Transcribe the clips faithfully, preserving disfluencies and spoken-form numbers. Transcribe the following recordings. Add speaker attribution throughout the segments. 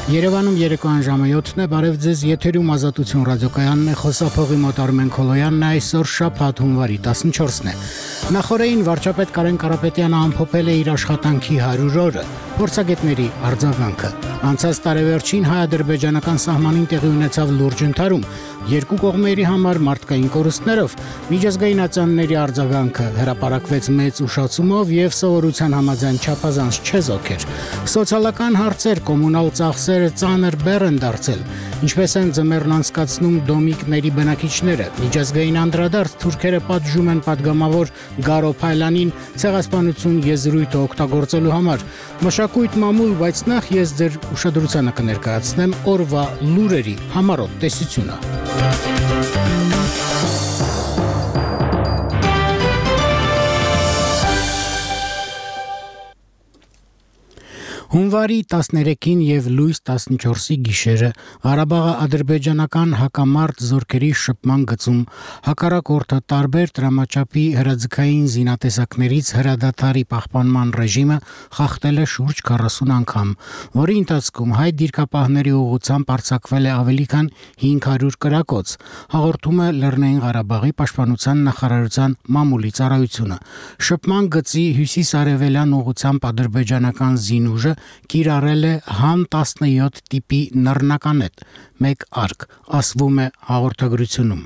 Speaker 1: Երևանում երեկոյան ժամը յոթն է, բարև ձեզ, եթերում Ազատություն ռադիոկայանն է, խոսափողի մոտ Արմեն Քոլոյանն է, այսօր շաբաթ հունվարի տասնչորսն է։ Նախորդին վարչապետ Կարեն Կարապետյանը ամփոփել է իր աշխատանքի հարյուր օրը, փորձագետների արձագանքը։ Անցած տարեվերջին հայ-ադրբեջանական սահմանին տեղի ունեցավ լուրջ ընդհարում, երկու կողմերի համար մարդկային կորուստներով, միջազգային ատյանների արձագանքը հրապարակվեց մեծ ուշացումով եւ սովորության համաձայն չափազանց չեզոք էր։ Սոցիալական հարցեր, կոմունալ ծախսերը ծանր բեռ են դարձել, ինչպես են ձմեռն անցկացնում դոմիկների բնակիչները։ Միջազգային անդրադարձ թուրքերը պատժում են падգամավոր Գարո Փայլանին ցեղասպանություն եզրույթը օգտագործելու համար։ Մշակույթ մամուլ, բայց նախ ես ձեր ուշադրությանը կներկայացնեմ օրվա լուրերի համառոտ տեսությունը։ Հունվարի տասներեքին եւ լույս տասնչորսի գիշերը Ղարաբաղի ադրբեջանական հակամարտ զորքերի շփման գծում հակառակորդը տարբեր դրամաչափի հրաձգային զինատեսակներից հրադադարի պահպանման ռեժիմը խախտել է շուրջ քառասուն անգամ, որի ընթացքում հայ դիրքապահների ուղղությամբ արձակվել է ավելի քան հինգ հարյուր կրակոց, հաղորդում է Լեռնային Ղարաբաղի պաշտպանության նախարարության մամուլի ծառայությունը։ Շփման գծի հյուսիս-արևելյան ուղղությամբ ադրբեջանական զինուժը կիրառել է համ տասնյոթ տիպի նռնականետ, մեկ արկ, ասվում է հաղորդագրությունում։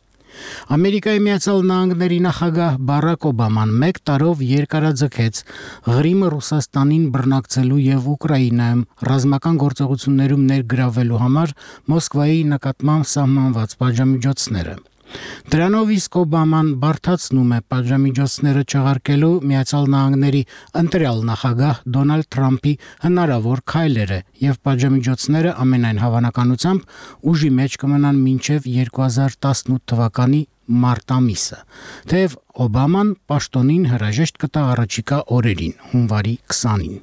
Speaker 1: Ամերիկայի Միացյալ Նահանգների նախագահ Բարակ Օբաման մեկ տարով երկարաձգեց Ղրիմը Ռուսաստանին բռնակցելու եւ Ուկրաինայում ռազմական գործողություններում ներգրավելու համար Մոսկվայի նկատմամբ սահմանված պատժամիջոցները։ Դրանով իսկ Օբաման բարդացնում է պատժամիջոցները չեղարկելու Միացյալ Նահանգների ընտրյալ նախագահ Դոնալդ Թրամփի հնարավոր քայլերը եւ պատժամիջոցները ամենայն հավանականությամբ ուժի մեջ կմնան մինչեւ երկու հազար տասնութ թվականի մարտ ամիսը, թեև Օբաման պաշտոնին հրաժեշտ կտա առաջիկա օրերին, հունվարի քսանին։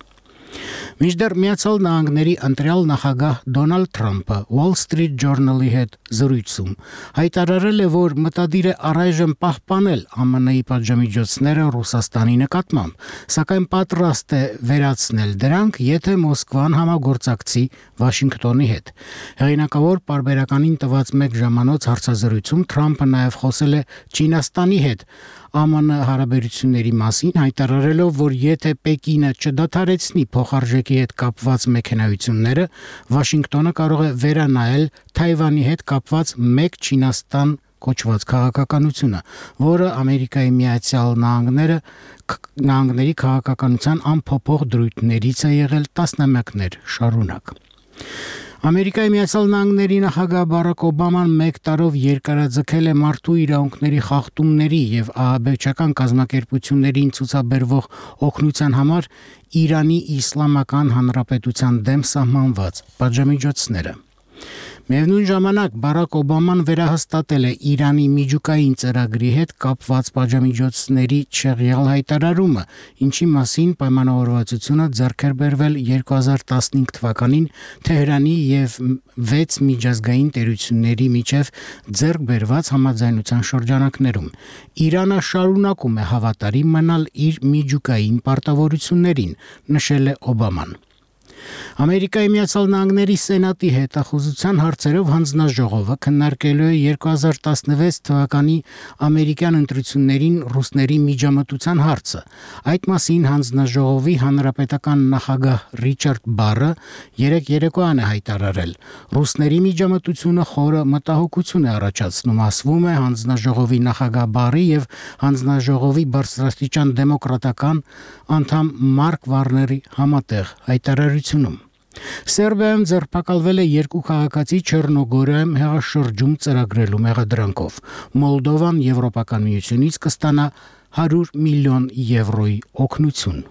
Speaker 1: Մինչդեռ Միացյալ Նահանգների ընտրյալ նախագահ Դոնալդ Թրամփը Wall Street Journal-ի հետ զրույցում հայտարարել է, որ մտադիր է առայժմ պահպանել ԱՄՆ-ի պատժամիջոցները Ռուսաստանի նկատմամբ, սակայն պատրաստ է վերացնել դրանք, եթե Մոսկվան համագործակցի Վաշինգտոնի հետ։ Հեղինակավոր պարբերականին տված մեկ ժամանոց հարցազրույցում Թրամփը նաև խոսել է Չինաստանի հետ ԱՄՆ հարաբերությունների մասին, հայտարարելով, որ եթե Պեկինը չդադարեցնի փոխարժեքի հետ կապված մեքենայությունները, Վաշինգտոնը կարող է վերանայել Թայվանի հետ կապված մեկ Չինաստան կոչված քաղաքականությունը, որը Ամերիկայի Միացյալ Նահանգները նահանգների քաղաքականության անփոփոխ դրույթներից է եղել տասնամյակներ շարունակ։ Ամերիկայի Միացյալ Նահանգների նախագահ Բարակ Օբաման մեկ տարով երկարաձգել է մարդու իրավունքների խախտումների եւ ահաբեկչական կազմակերպություններին ցուցաբերվող օգնության համար Իրանի Իսլամական Հանրապետության դեմ սահմանված պատժամիջոցները։ Միևնույն ժամանակ Բարակ Օբաման վերահաստատել է Իրանի միջուկային ծրագրի հետ կապված պատժամիջոցների չեղյալ հայտարարումը, ինչի մասին պայմանավորվածությունը ձեռք էր բերվել երկու հազար տասնհինգ թվականին Թեհրանի եւ վեց միջազգային տերությունների միջև ձեռք բերված համաձայնության շրջանակներում։ Իրանը շարունակում է հավատարիմ մնալ իր միջուկային պարտավորություններին, նշել է Օբաման։ Ամերիկայի Միացյալ Նահանգների Սենատի հետախուզության հարցերով հանձնաժողովը քննարկելու է երկու հազար տասնվեց թվականի ամերիկյան ընտրություններին ռուսների միջամտության հարցը։ Այդ մասին հանձնաժողովի հանրապետական նախագահ Ռիչարդ Բարը երեկ երեկոյան է հայտարարել. Ռուսների միջամտությունը խորը մտահոգություն է առաջացնում, ասվում է հանձնաժողովի նախագահ Բարի եւ հանձնաժողովի բարձրաստիճան դեմոկրատական անդամ Մարկ Վարների համատեղ հայտարարությունում։ Սերբիայում ձերբակալվել է երկու քաղաքացի Չեռնոգորիայում հեղաշրջում ծրագրելու մեղադրանքով։ Մոլդովան Եվրոպական միությունից կստանա հարյուր միլիոն եվրոյի օգնություն։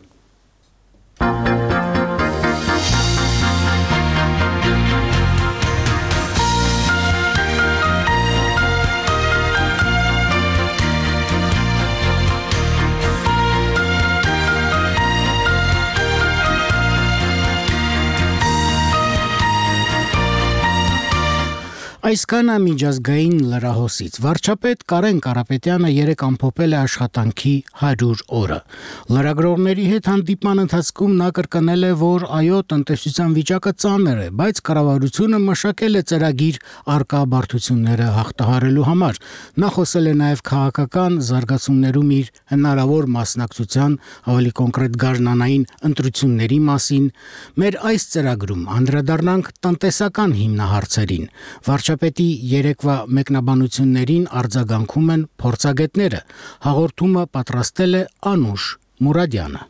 Speaker 1: Այսքանը միջազգային լրահոսից վարչապետ Կարեն Կարապետյանը երեկ ամփոփել է աշխատանքի հարյուր օրը։ Լրագրողների հետ հանդիպման ընթացքում նա կրկնել է, որ այո, տնտեսության վիճակը ծանր է, բայց կառավարությունը մշակել է ծրագիր առկա բարդությունները հաղթահարելու համար։ Նա խոսել է նաև քաղաքական զարգացումներում իր հնարավոր մասնակցության, ավելի կոնկրետ գարնանային ընտրությունների մասին։ Մեր այս ծրագրում անդրադառնանք տնտեսական հիմնահարցերին։ Վարչապետի երեկվա մեկնաբանություններին արձագանքում են փորձագետները։ Հաղորդումը պատրաստել է Անուշ Մուրադյանը։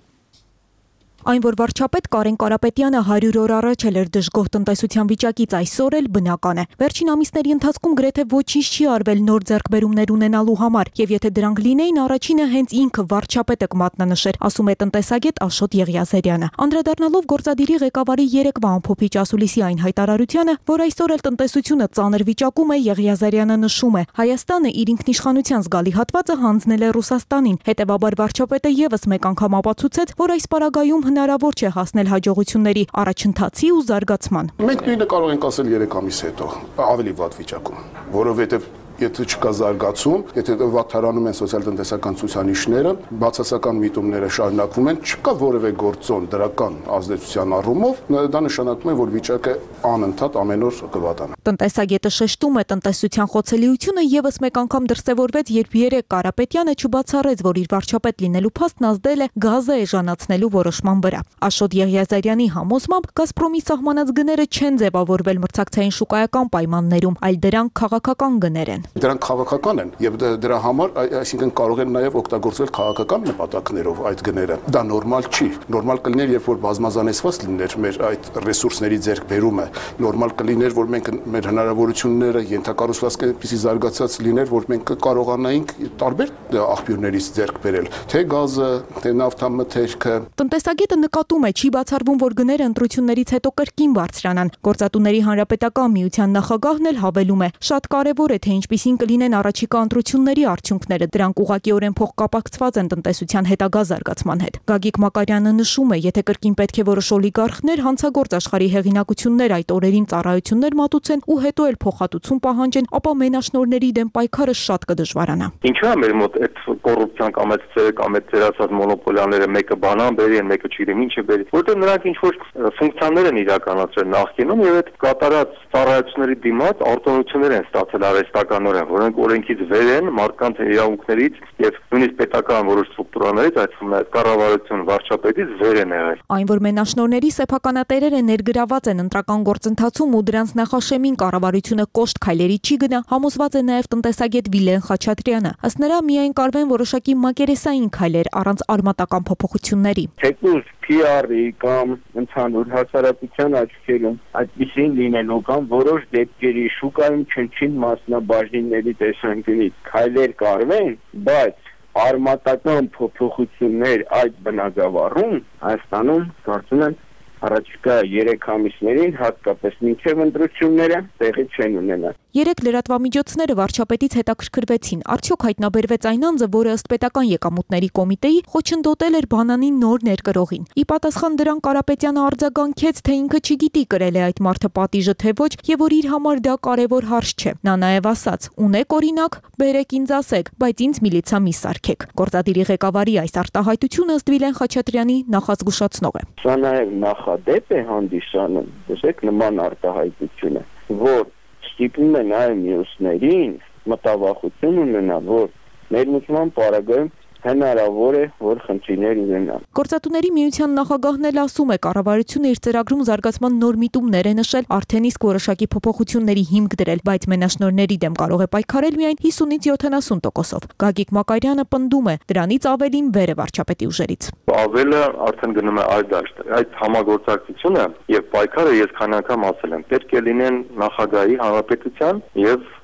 Speaker 2: Այն, որ վարչապետ Կարեն Կարապետյանը հարյուր օր առաջ էր դժգոհ տնտեսության վիճակից, այսօր էլ բնական է։ Վերջին ամիսների ընթացքում գրեթե ոչինչ չի արվել նոր ձեռքբերումներ ունենալու համար, եւ եթե դրանք լինեին, առաջինը հենց ինքը վարչապետը կմատնանշեր, ասում է տնտեսագետ Աշոտ Եղիազարյանը։ Անդրադառնալով գործադիրի ղեկավարի երեկվա ամփոփիչ ասուլիսի այն հայտարարությանը, որ այսօր էլ տնտեսությունը ծանր վիճակում է, Եղիազարյանը նշում է. Հայաստանը իր ինքնիշխանության զգալի հատվածը հանձնել է Ռուսաստանին։ Հետևաբար վարչապետը եւս մեկ անգամ ապացուցեց, որ այս պարագայում հնարավոր չէ հասնել հաջողությունների, առաջընթացի ու զարգացման։
Speaker 3: Մենք նույնը կարող ենք ասել երեք ամիս հետո, ավելի վատ վիճակում, որովհետև եթե չկա զարգացում, եթե վատթարանում են սոցիալ-տնտեսական ցուցանիշները, բացասական միտումները շարունակվում են, չկա որևէ գործոն դրական ազդեցության առումով, դա նշանակում է, որ վիճակը անընդհատ ամեն օր կվատանա։
Speaker 2: Տնտեսագետը շեշտում է, տնտեսության խոցելիությունը եւս մեկ անգամ դրսևորվեց, երբ երեք Կարապետյանը չբացառեց, որ իր վարչապետ լինելու փաստն ազդել է գազը էժանացնելու որոշման վրա։ Աշոտ Եղիազարյանի համոզմամբ Գազպրոմի սահմանած գները չեն ձևավորվել մրցակցային շուկայական պայմաններում, այլ դրանք քաղաքական գներ են։
Speaker 3: Դրանք քաղաքական են եւ դրա համար, այսինքն կարող են նաեւ օգտագործվել քաղաքական նպատակներով այդ գները։ Դա նորմալ չի։ Նորմալ կլիներ, երբ որ բազմազանեցված լիներ մեր այդ ռեսուրսների ձեռքբերումը, նորմալ կլիներ, որ մենք մեր հնարավորությունները ենթակառուցվածքը այնպեսի զարգացած լիներ, որ մենք կարողանայինք տարբեր աղբյուրներից ձեռք բերել, թե գազը, թե նավթամթերքը։
Speaker 2: Տնտեսագետը նկատում է, չի բացառվում, որ գները ընտրություններից հետո կրկին բարձրանան։ Գործատուների հանրապետական միության նախագահն էլ հավելում է. շատ կարևոր է, թե ինչպիսին կլինեն առաջիկա ընտրությունների արդյունքները, դրանք ուղղակիորեն փոխկապակցված են տնտեսության հետագա զարգացման հետ։ Գագիկ Մակարյանը նշում է, եթե կրկին պետք է որոշ օլիգարխներ հանցագործ աշխարհի հեղինակություններ այդ օրերին ծառայություններ մատուցեն ու հետո էլ փոխհատուցում պահանջեն, ապա մենաշնորհների դեմ պայքարը շատ կդժվարանա։
Speaker 4: Ինչու է մեր մոտ այդ կոռուպցիան կամ այդ ծեր կամ այդ ծերացած մոնոպոլիաները մեկը բանան բերի են, մեկը չգիտեմ ինչ է բերի, որտեղ նրանք ինչ որ ֆունկցիաներ են իրականացրել նախկինում եւ այդ կատարած ծառայությունների դիմաց արտոնություններ են ստացել արհեստականորեն, որոնք օրենքից վեր են, մարդկանց իրավունքներից եւ նույնիսկ պետական որոշ ստրուկտուրաներից, այսինքն այդ կառավարություն վարչապետից վեր են եղել։
Speaker 2: Այն, որ մենաշնորհների սեփականատերերը ներգրաված են ընտրական գործընթացում ու դրանց նախաշեմին կառավարությունը կոշտ քայլերի չի գնա, համոզված է նաեւ տնտեսագետ Վիլեն Խաչատրյանը։ Ըստ նրա, միայն կարվեն որոշակի մակերեսային քայլեր առանց արմատական փոփոխությունների։
Speaker 5: Թեկուզ P R-ի կամ ընդհանուր հասարակության աչքերում այդպիսին լինելու կամ որոշ դեպքերի շուկայում չնչին մասնաբաժինների տեսանկյունից քայլեր կարվեն, բայց արմատական փոփոխություններ այդ բնագավառում Հայաստանում կարծում եմ առաջիկա երեք ամիսներին, հատկապես մինչև ընտրությունները, տեղի չեն ունենա։
Speaker 2: Երեք լրատվամիջոցները վարչապետից հետաքրքրվեցին, արդյոք հայտնաբերվեց այն անձը, որը ըստ պետական եկամուտների կոմիտեի խոչընդոտել էր բանանի նոր ներկրողին։ Ի պատասխան դրան Կարապետյանը արձագանքեց, թե ինքը չգիտի կրել է այդ մարդը պատիժը թե ոչ, եւ որ իր համար դա կարևոր հարց չէ։ Նա նաեւ ասաց. «Ունեք օրինակ, բերեք ինձ ասեք, բայց ինձ միլիցա մի սարքեք»։ Գործադիրի ղեկավարի այս արտահայտությունը ըստ Վիլեն Խաչատրյանի նախազգուշացնող է։
Speaker 5: Սա նաեւ նախադեպ է հանդիսանում, տեսեք նման արտահայտությունը, որ ստիպում է նաև մյուսներին մտավախություն ունենալ, որ ներմուծման պարագայում հնարավոր է, որ խնդիրներ ունենան։
Speaker 2: Գործատուների միության նախագահն էլ ասում է, կառավարությունը իր ծրագրում զարգացման նոր միտումներ է նշել, արդեն իսկ որոշակի փոփոխությունների հիմք դրել, բայց մենաշնորհների դեմ կարող է պայքարել միայն հիսունից յոթանասուն տոկոսով։ Գագիկ Մակարյանը պնդում է, դրանից ավելին վեր է վարչապետի ուժերից։
Speaker 4: Ավելը արդեն գնում է այլ դաշտ։ Այդ համագործակցությունը եւ պայքարը ես քանի անգամ ասել եմ, պետք է լինեն նախագահի, հանրապետության եւ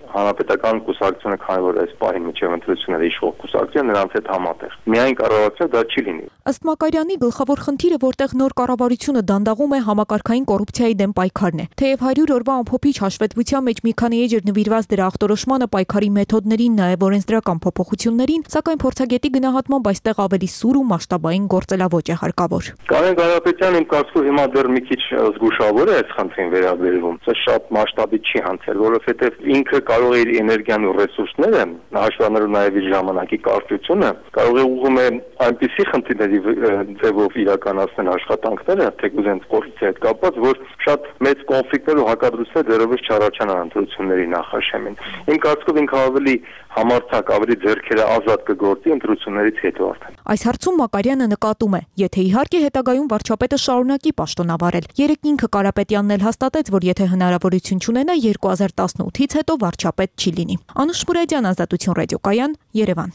Speaker 4: հանրապետական կուսակցությունը քանի որ այս պահին միջև ընտրությունների իշխող կուսակցությունը նրանց հետ համատեղ։ Միայն կառավարությունը դա չի լինի։
Speaker 2: Ըստ Մակարյանի գլխավոր խնդիրը, որտեղ նոր կառավարությունը դանդաղում է, համակարգային կոռուպցիայի դեմ պայքարն է։ Թեև հարյուր օրվա ամփոփիչ հաշվետվության մեջ մի քանի էջ էր նվիրված դրա ախտորոշմանը, պայքարի մեթոդներին, նաև օրենսդրական փոփոխություններին, սակայն փորձագետի գնահատմամբ այստեղ ավելի սուր ու մասշտաբային գործելավոճ է հարկավոր։
Speaker 4: Կարեն Ղարաբեկյան իմ կարծիքով հիմա դեռ մի քիչ զգուշավոր է այս խնդրին վերաբերվում։ Սա շատ մասշտաբի չի հանցել, որովհետև ինքը կարող է իր էներգիան ու ռեսուրսները, հաշվառնելով նաև իր ժամանակի կարճությունը, կարող է ուղղում է այնպիսի խնդիրների ձևով իրականացնել աշխատանքները, թեկուզ հենց կոռուպցիայի հետ կապված, որ շատ մեծ կոնֆլիկտներ ու հակադրություններ դեռևս չառաջանան ընտրությունների նախաշեմին։ Իմ կարծիքով ինքը ավելի համարձակ, ավելի ձեռքերը ազատ կգործի ընտրություններից հետո արդեն։
Speaker 2: Այս հարցում Մակարյանը նկատում է, եթե իհարկե հետագայում վարչապետը շարունակի պաշտոնավարել։ Երեկ ինքը Կարապետյանն էլ հաստատեց, որ եթե հնարավորություն չունենա երկու հազար տասնութից հետո վարչապետ չի լինի։ Անուշ Մուրադյան, Ազատություն ռադիոկայան, Երևան։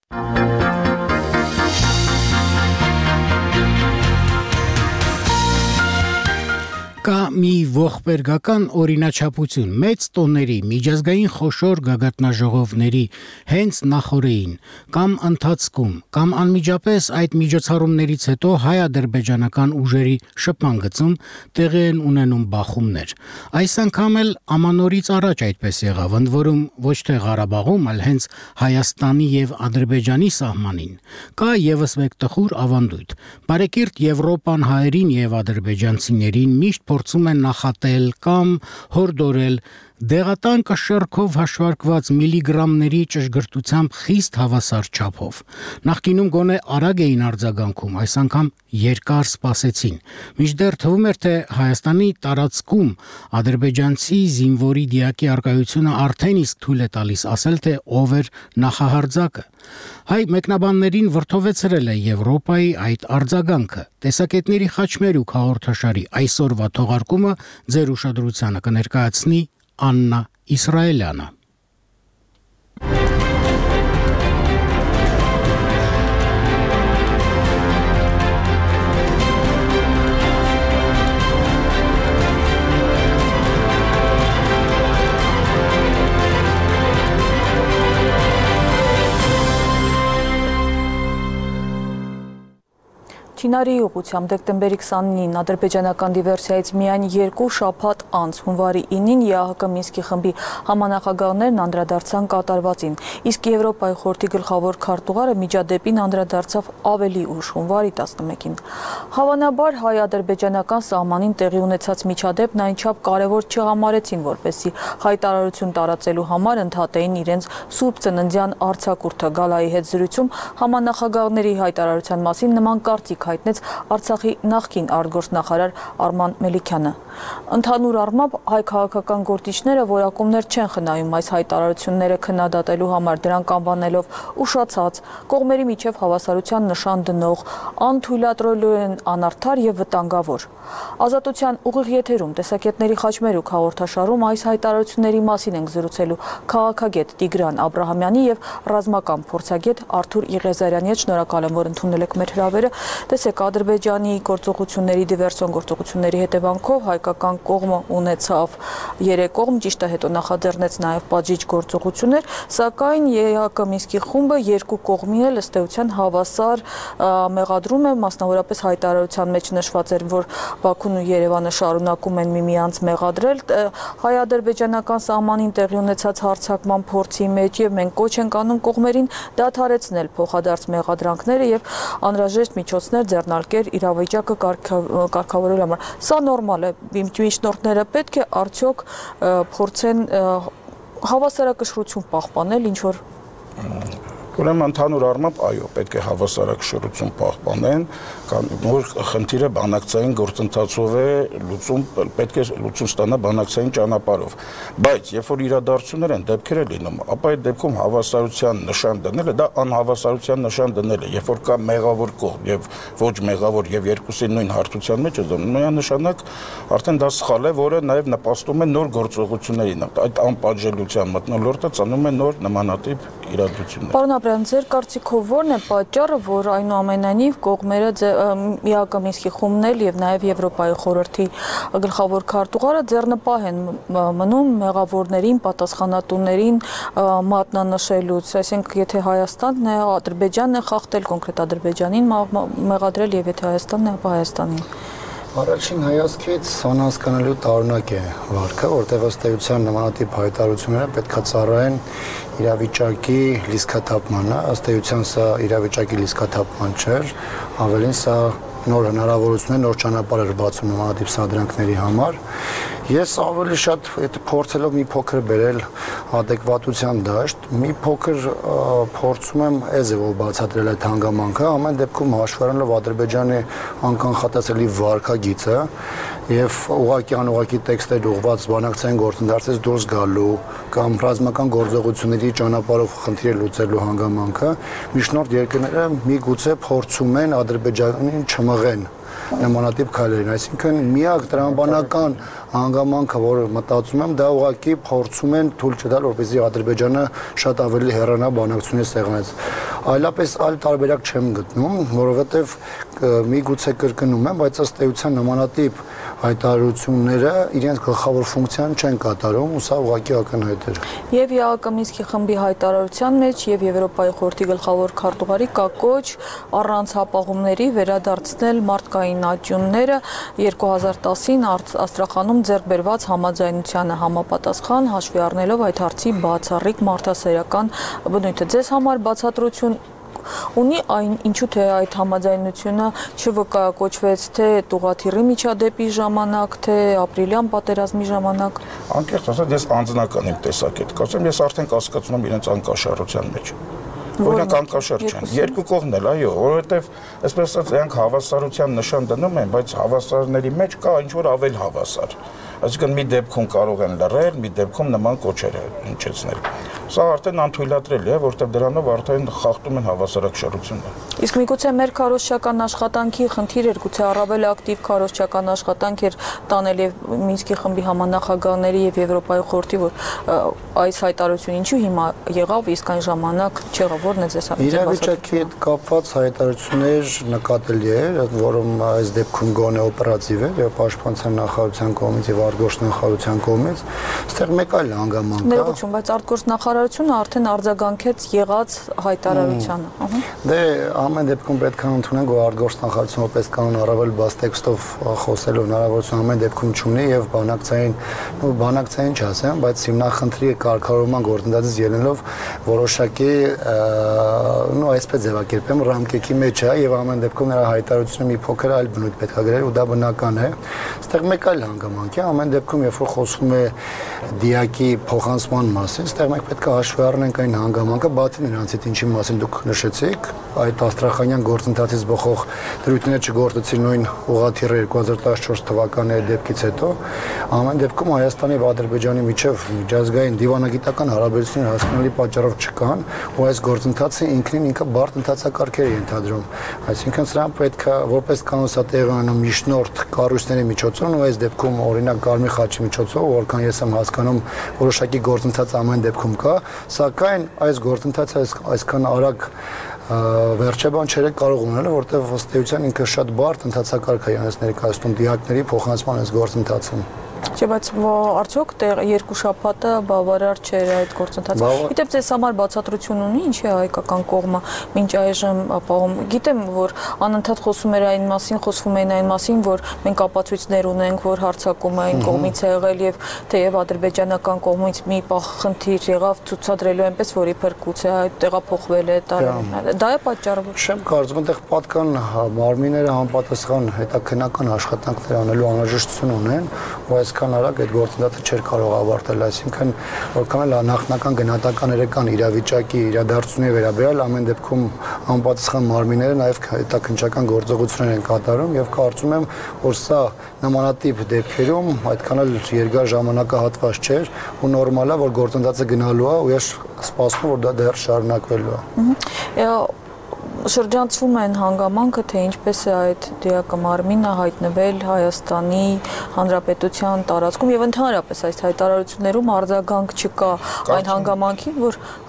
Speaker 1: Կա մի ողբերգական օրինաչափություն մեծ տոների միջազգային խոշոր գագաթնաժողովների հենց նախօրեին կամ ընթացքում կամ անմիջապես այդ միջոցառումներից հետո հայ-ադրբեջանական ուժերի շփման գծում տեղի են ունենում բախումներ։ Այս անգամ էլ ամանորից առաջ այդպես եղավ, ընդ որում ոչ թե Ղարաբաղում, այլ հենց Հայաստանի եւ Ադրբեջանի սահմանին։ Կա եւս մեկ տխուր ավանդույթ։ Բարեկիրթ Եվրոպան հայերին եւ ադրբեջանցիներին միշտ փորձում են նախատել կամ հորդորել դեղատան կշռքով հաշվարկված միլիգրամների ճշգրտությամբ խիստ հավասար չափով։ Նախկինում գոնե արագ էին արձագանքում, այս անգամ երկար սպասեցին։ Մինչդեռ թվում էր, թե Հայաստանի տարածքում ադրբեջանցի զինվորի դիակի արկայությունը արդեն իսկ թույլ է տալիս ասել, թե ով էր նախահարձակը։ Հայ մեկնաբաններին վրդովեցրել է Եվրոպայի այդ արձագանքը։ Տեսակետների խաչմերուկ հաղորդաշարի այսօրվա թողարկումը ձեր ուշադրությանը կներկայացնի Աննա Իսրայելյանը։
Speaker 6: Չինարի ուղղությամբ դեկտեմբերի քսանինին ադրբեջանական դիվերսիայից միայն երկու շաբաթ անց հունվարի ինին ԵԱՀԿ Մինսկի խմբի համանախագահներն անդրադարձան կատարվածին, իսկ Եվրոպայի խորհրդի գլխավոր քարտուղարը միջադեպին անդրադարձավ ավելի ուշ հունվարի տասնմեկին։ Հավանաբար հայ-ադրբեջանական սահմանին տեղի ունեցած միջադեպն այնչափ կարևոր չհամարեցին, որպեսզի հայտարարություն տարածելու համար ընդհատեին իրենց Սուրբ Ծննդյան արձակուրդը։ Գալայի հետ զրույցում համանախագահների հայտարարության մասին նման կարծիք հայտնեց Արցախի նախկին արտգործնախարար Արման Մելիքյանը։ Ընդհանուր առմամբ հայ քաղաքական գործիչները որակումներ չեն խնայում այս հայտարարությունները քննադատելու համար, դրանք անվանելով ուշացած, կողմերի միջև հավասարության նշան դնող, անթույլատրելու են անարդար եւ վտանգավոր։ Ազատության ուղիղ եթերում տեսակետների խաչմերուկ հաղորդաշարում այս հայտարարությունների մասին ենք զրուցելու քաղաքագետ Տիգրան Աբրահամյանի եւ ռազմական փորձագետ Արթուր Եղեզարյանի հետ։ Շնորհակալ եմ, որ ընդունել եք մեր հրավերը։ Տեսեք, Ադրբեջանի գործողությունների դիվերսիոն գործողությունների հետևանքով հայկական կողմը ունեցավ երեք կողմ, ճիշտ է, հետո նախաձեռնեց նաև պատժիչ գործողություններ, սակայն ԵԱՀԿ Մինսկի խումբը երկու կողմին էլ ըստ էության հավասար մեղադրում է, մասնավորապես հայտարարության մեջ նշված էր, որ Բաքուն ու Երևանը շարունակում են միմյանց մեղադրել հայ-ադրբեջանական սահմանին տեղի ունեցած հարձակման փորձի մեջ, եւ մենք կոչ ենք անում կողմերին դադարեցնել փոխադարձ մեղադրանքները եւ անհրաժեշտ միջոցներ ձեռնարկել իրավիճակը կարգավորելու համար։ Սա նորմալ է, միջնորդները պետք է արդյոք փորձեն հավասարակշռություն պահպանել, ինչ որ
Speaker 7: Ուրեմն ընդհանուր առմամբ այո, պետք է հավասարակշռություն պահպանեն, որ խնդիրը բանակցային գործընթացով է լուծում, պետք է լուծում ստանա բանակցային ճանապարհով։ Բայց երբ որ իրադարձություններ են, դեպքեր է լինում, ապա այդ դեպքում հավասարության նշան դնելը դա անհավասարության նշան դնել է, երբ որ կա մեղավոր կողմ եւ ոչ մեղավոր եւ երկուսի նույն հարթության մեջ է դնում, միանշանակ արդեն դա սխալ է, որը նաեւ նպաստում է նոր գործողություններին։ Այդ անպատժելիության մթնոլորտը ծնում է նոր նմանատիպ իրադարձություններ։
Speaker 6: Բաբրյան, ձեր կարծիքով ո՞րն է պատճառը, որ այնուամենայնիվ կողմերը ՄԻԱԿ Մինսկի խումբն էլ եւ նաեւ Եվրոպայի խորհրդի գլխավոր քարտուղարը ձեռնպահ են մնում մեղավորներին, պատասխանատուներին մատնանշելուց, այսինքն եթե Հայաստանն է, Ադրբեջանն է խախտել, կոնկրետ Ադրբեջանին մեղադրել եւ եթե Հայաստանն է, ապա Հայաստանին։
Speaker 8: Առաջին հայացքից անհասկանալի տարօրինակ է վարքը, որտեղ ըստ էության նմանատիպ հայտարարությունները պետքա ծառայեն իրավիճակի լիցքաթափմանը, ըստ էության սա իրավիճակի լիցքաթափման չէր, ավելին սա նոր հնարավորություններ, նոր ճանապարհ էր բացում նմանատիպ սադրանքների համար։ Ես ավելի շատ փորձելով մի փոքր բերել adekvatության դաշտ, մի փոքր փորձում եմ էզևով բացատրել այդ հանգամանքը, ամեն դեպքում հաշվի առնելով Ադրբեջանի անկանխատեսելի վարքագիծը եւ ուղղակի անուղղակի տեքստեր ուղղված բանակցային գործընթացից դուրս գալու կամ ռազմական գործողությունների ճանապարհով խնդիրը լուծելու հանգամանքը, միջնորդ երկրները միգուցե փորձում են Ադրբեջանին չմղեն նմանատիպ քայլերին, այսինքն միակ տրամաբանական հանգամանքը, որը մտածում եմ, դա ուղղակի փորձում են թույլ չտալ, որպեսզի Ադրբեջանը շատ ավելի հեռանա բանակցությունների սեղանից։ Այլապես այլ տարբերակ չեմ գտնում, որովհետև միգուցե կրկնում եմ, բայց ըստ էության նմանատիպ հայտարարությունները իրենց գլխավոր ֆունկցիան չեն կատարում, ու սա ուղղակի ակնհայտ է։
Speaker 6: Եվ ԵԱԿ Մինսկի խմբի հայտարարության մեջ եւ Եվրոպայի խորհրդի գլխավոր քարտուղարի կա կոչ առանց հապաղումների վերադարձնել մարդկային աճյունները երկու հազար տասին Աստրախանում ձեռք բերված համաձայնությանը համապատասխան, հաշվի առնելով այդ հարցի բացառիկ մարդասերական բնույթը։ Ձեզ համար բացատրություն ունի այն, ինչու թե այդ համաձայնությունը չվկայակոչվեց թե Տուղաթիռի միջադեպի ժամանակ, թե ապրիլյան պատերազմի ժամանակ։
Speaker 7: Անկեղծ ասած, ես անձնական իմ տեսակետ կասեմ, ես արդեն կասկածում եմ իրենց անկաշառության մեջ։ Որոնք անկաշառ չեն։ Երկու կողմն էլ, այո, որովհետև այսպես ասած, իրանք հավասարության նշան դնում են, բայց հավասարների մեջ կա ինչ-որ ավել հավասար։ Այսինքն մի դեպքում կարող են լռել, մի դեպքում նման կոչեր հնչեցնել։ Սա արդեն անթույլատրելի է, որտեղ դրանով արդեն խախտում են հավասարակշռությունը։
Speaker 6: Իսկ միգուցե մեր քարոզչական աշխատանքի խնդիր էր, գուցե առավել ակտիվ քարոզչական աշխատանք էր տանել եւ Մինսկի խմբի համանախագահների եւ Եվրոպայի խորհրդի, որ այս հայտարարությունը ինչու հիմա եղավ, իսկ այն ժամանակ չեղավ, որն է ձեզ համար։
Speaker 8: Իրավիճակի հետ կապված հայտարարություններ նկատելի էր, որում այս դեպքում գոնե օպերատիվ էր եւ պաշտպանության նախարարության կողմից եւ արտգործնախարարության կողմից, այստեղ մեկ այլ հանգամանք կա։
Speaker 6: Ներողություն, բայց արտգործնախարարությունը արդեն արձագանքեց եղած հայտարարությանը։
Speaker 8: Դե ամեն դեպքում պետք է ընդունենք, որ արտգործնախարարությունը որպես կանոն առավել բաց տեքստով խոսելու հնարավորություն ամեն դեպքում չունի եւ բանակցային, ու բանակցային չասեմ, բայց հիմնախնդրի կարգավորման գործընթացից ելնելով որոշակի, նո այսպես ձևակերպեմ, ռամկեքի մեջ է եւ ամեն դեպքում նրա հայտարարությունը մի փոքր այլ բնույթ պետք է գրել ու դա բնական է։ Այստեղ մեկ այլ հանգամանք է, ամեն դեպքում երբ որ խոսվում է դիակի փոխանցման մասին, այստեղ մենք պետք է հաշվի առնենք այն հանգամանքը, բացի նրանցից ինչի մասին դուք նշեցիք, այդ աստրախանյան գործընթացից բխող դրույթները չգործեցին նույն ուղղաթիռը երկու հազար տասնչորս թվականի դեպքից հետո, ամեն դեպքում Հայաստանի եւ Ադրբեջանի միջև միջազգային դիվանագիտական հարաբերությունները հասկանալի պատճառով չկան, ու այս գործընթացը ինքնին ինքը բարդ ընթացակարգեր է ենթադրում։ Այսինքն սրան պետք է որպես կանոն սա տեղի ունենա միջնորդ կառույցների միջոցով, ու այս դեպքում օրինակ Կարմիր խաչի միջոցով, որքան ես եմ հասկանում, որոշակի գործընթաց ամեն դեպքում կա, սակայն այս գործընթացը այսքան արագ վերջաբան չէր կարող ունենալ, որտեղ ըստ էության ինքը շատ բարդ ընթացակարգ է յանես ներկայացնում դիակների փոխանցման այս գործընթացում։
Speaker 6: Չէ, բայց արդյոք երկու շաբաթը բավարար չէր այդ գործընթացը։ Գիտեմ, ձեզ համար բացատրություն ունի, ինչ է հայկական կողմը մինչ այժմ ապահովում։ Գիտեմ, որ անընդհատ խոսում էր այն մասին, խոսվում էին այն մասին, որ մենք ապացույցներ ունենք, որ հարձակումը այն կողմից է եղել եւ թեև ադրբեջանական կողմից մի պահ խնդիր եղավ ցուցադրելու այնպես, որ իբր գուցե այդ տեղափոխվել է տարիներ։ Դա է պատճառը։
Speaker 8: Չեմ կարծում, այնտեղ պատկան մարմինները համապատասխան հետաքննական աշխատանքներ անելու անհրաժեշտություն ունեն, ու այսքան արագ այդ գործընթացը չէր կարող ավարտել, այսինքն որքան էլ նախնական գնահատականները կան իրավիճակի իրադարձությունների վերաբերյալ, ամեն դեպքում անպատասխան մարմինները նաև հետաքննչական գործողություններ են կատարում եւ կարծում եմ, որ սա նմանատիպ դեպքերում այդքան էլ երկար ժամանակահատված չէր ու նորմալ է, որ գործընթացը գնալու է ու ես սպասում եմ, որ դա դեռ շարունակվելու է։
Speaker 6: Շրջանցվում են հանգամանքը, թե ինչպես է այդ դիակը մարմինը հայտնվել Հայաստանի Հանրապետության տարածքում եւ ընդհանրապես այս հայտարարություններում արձագանք չկա այն հանգամանքին, որ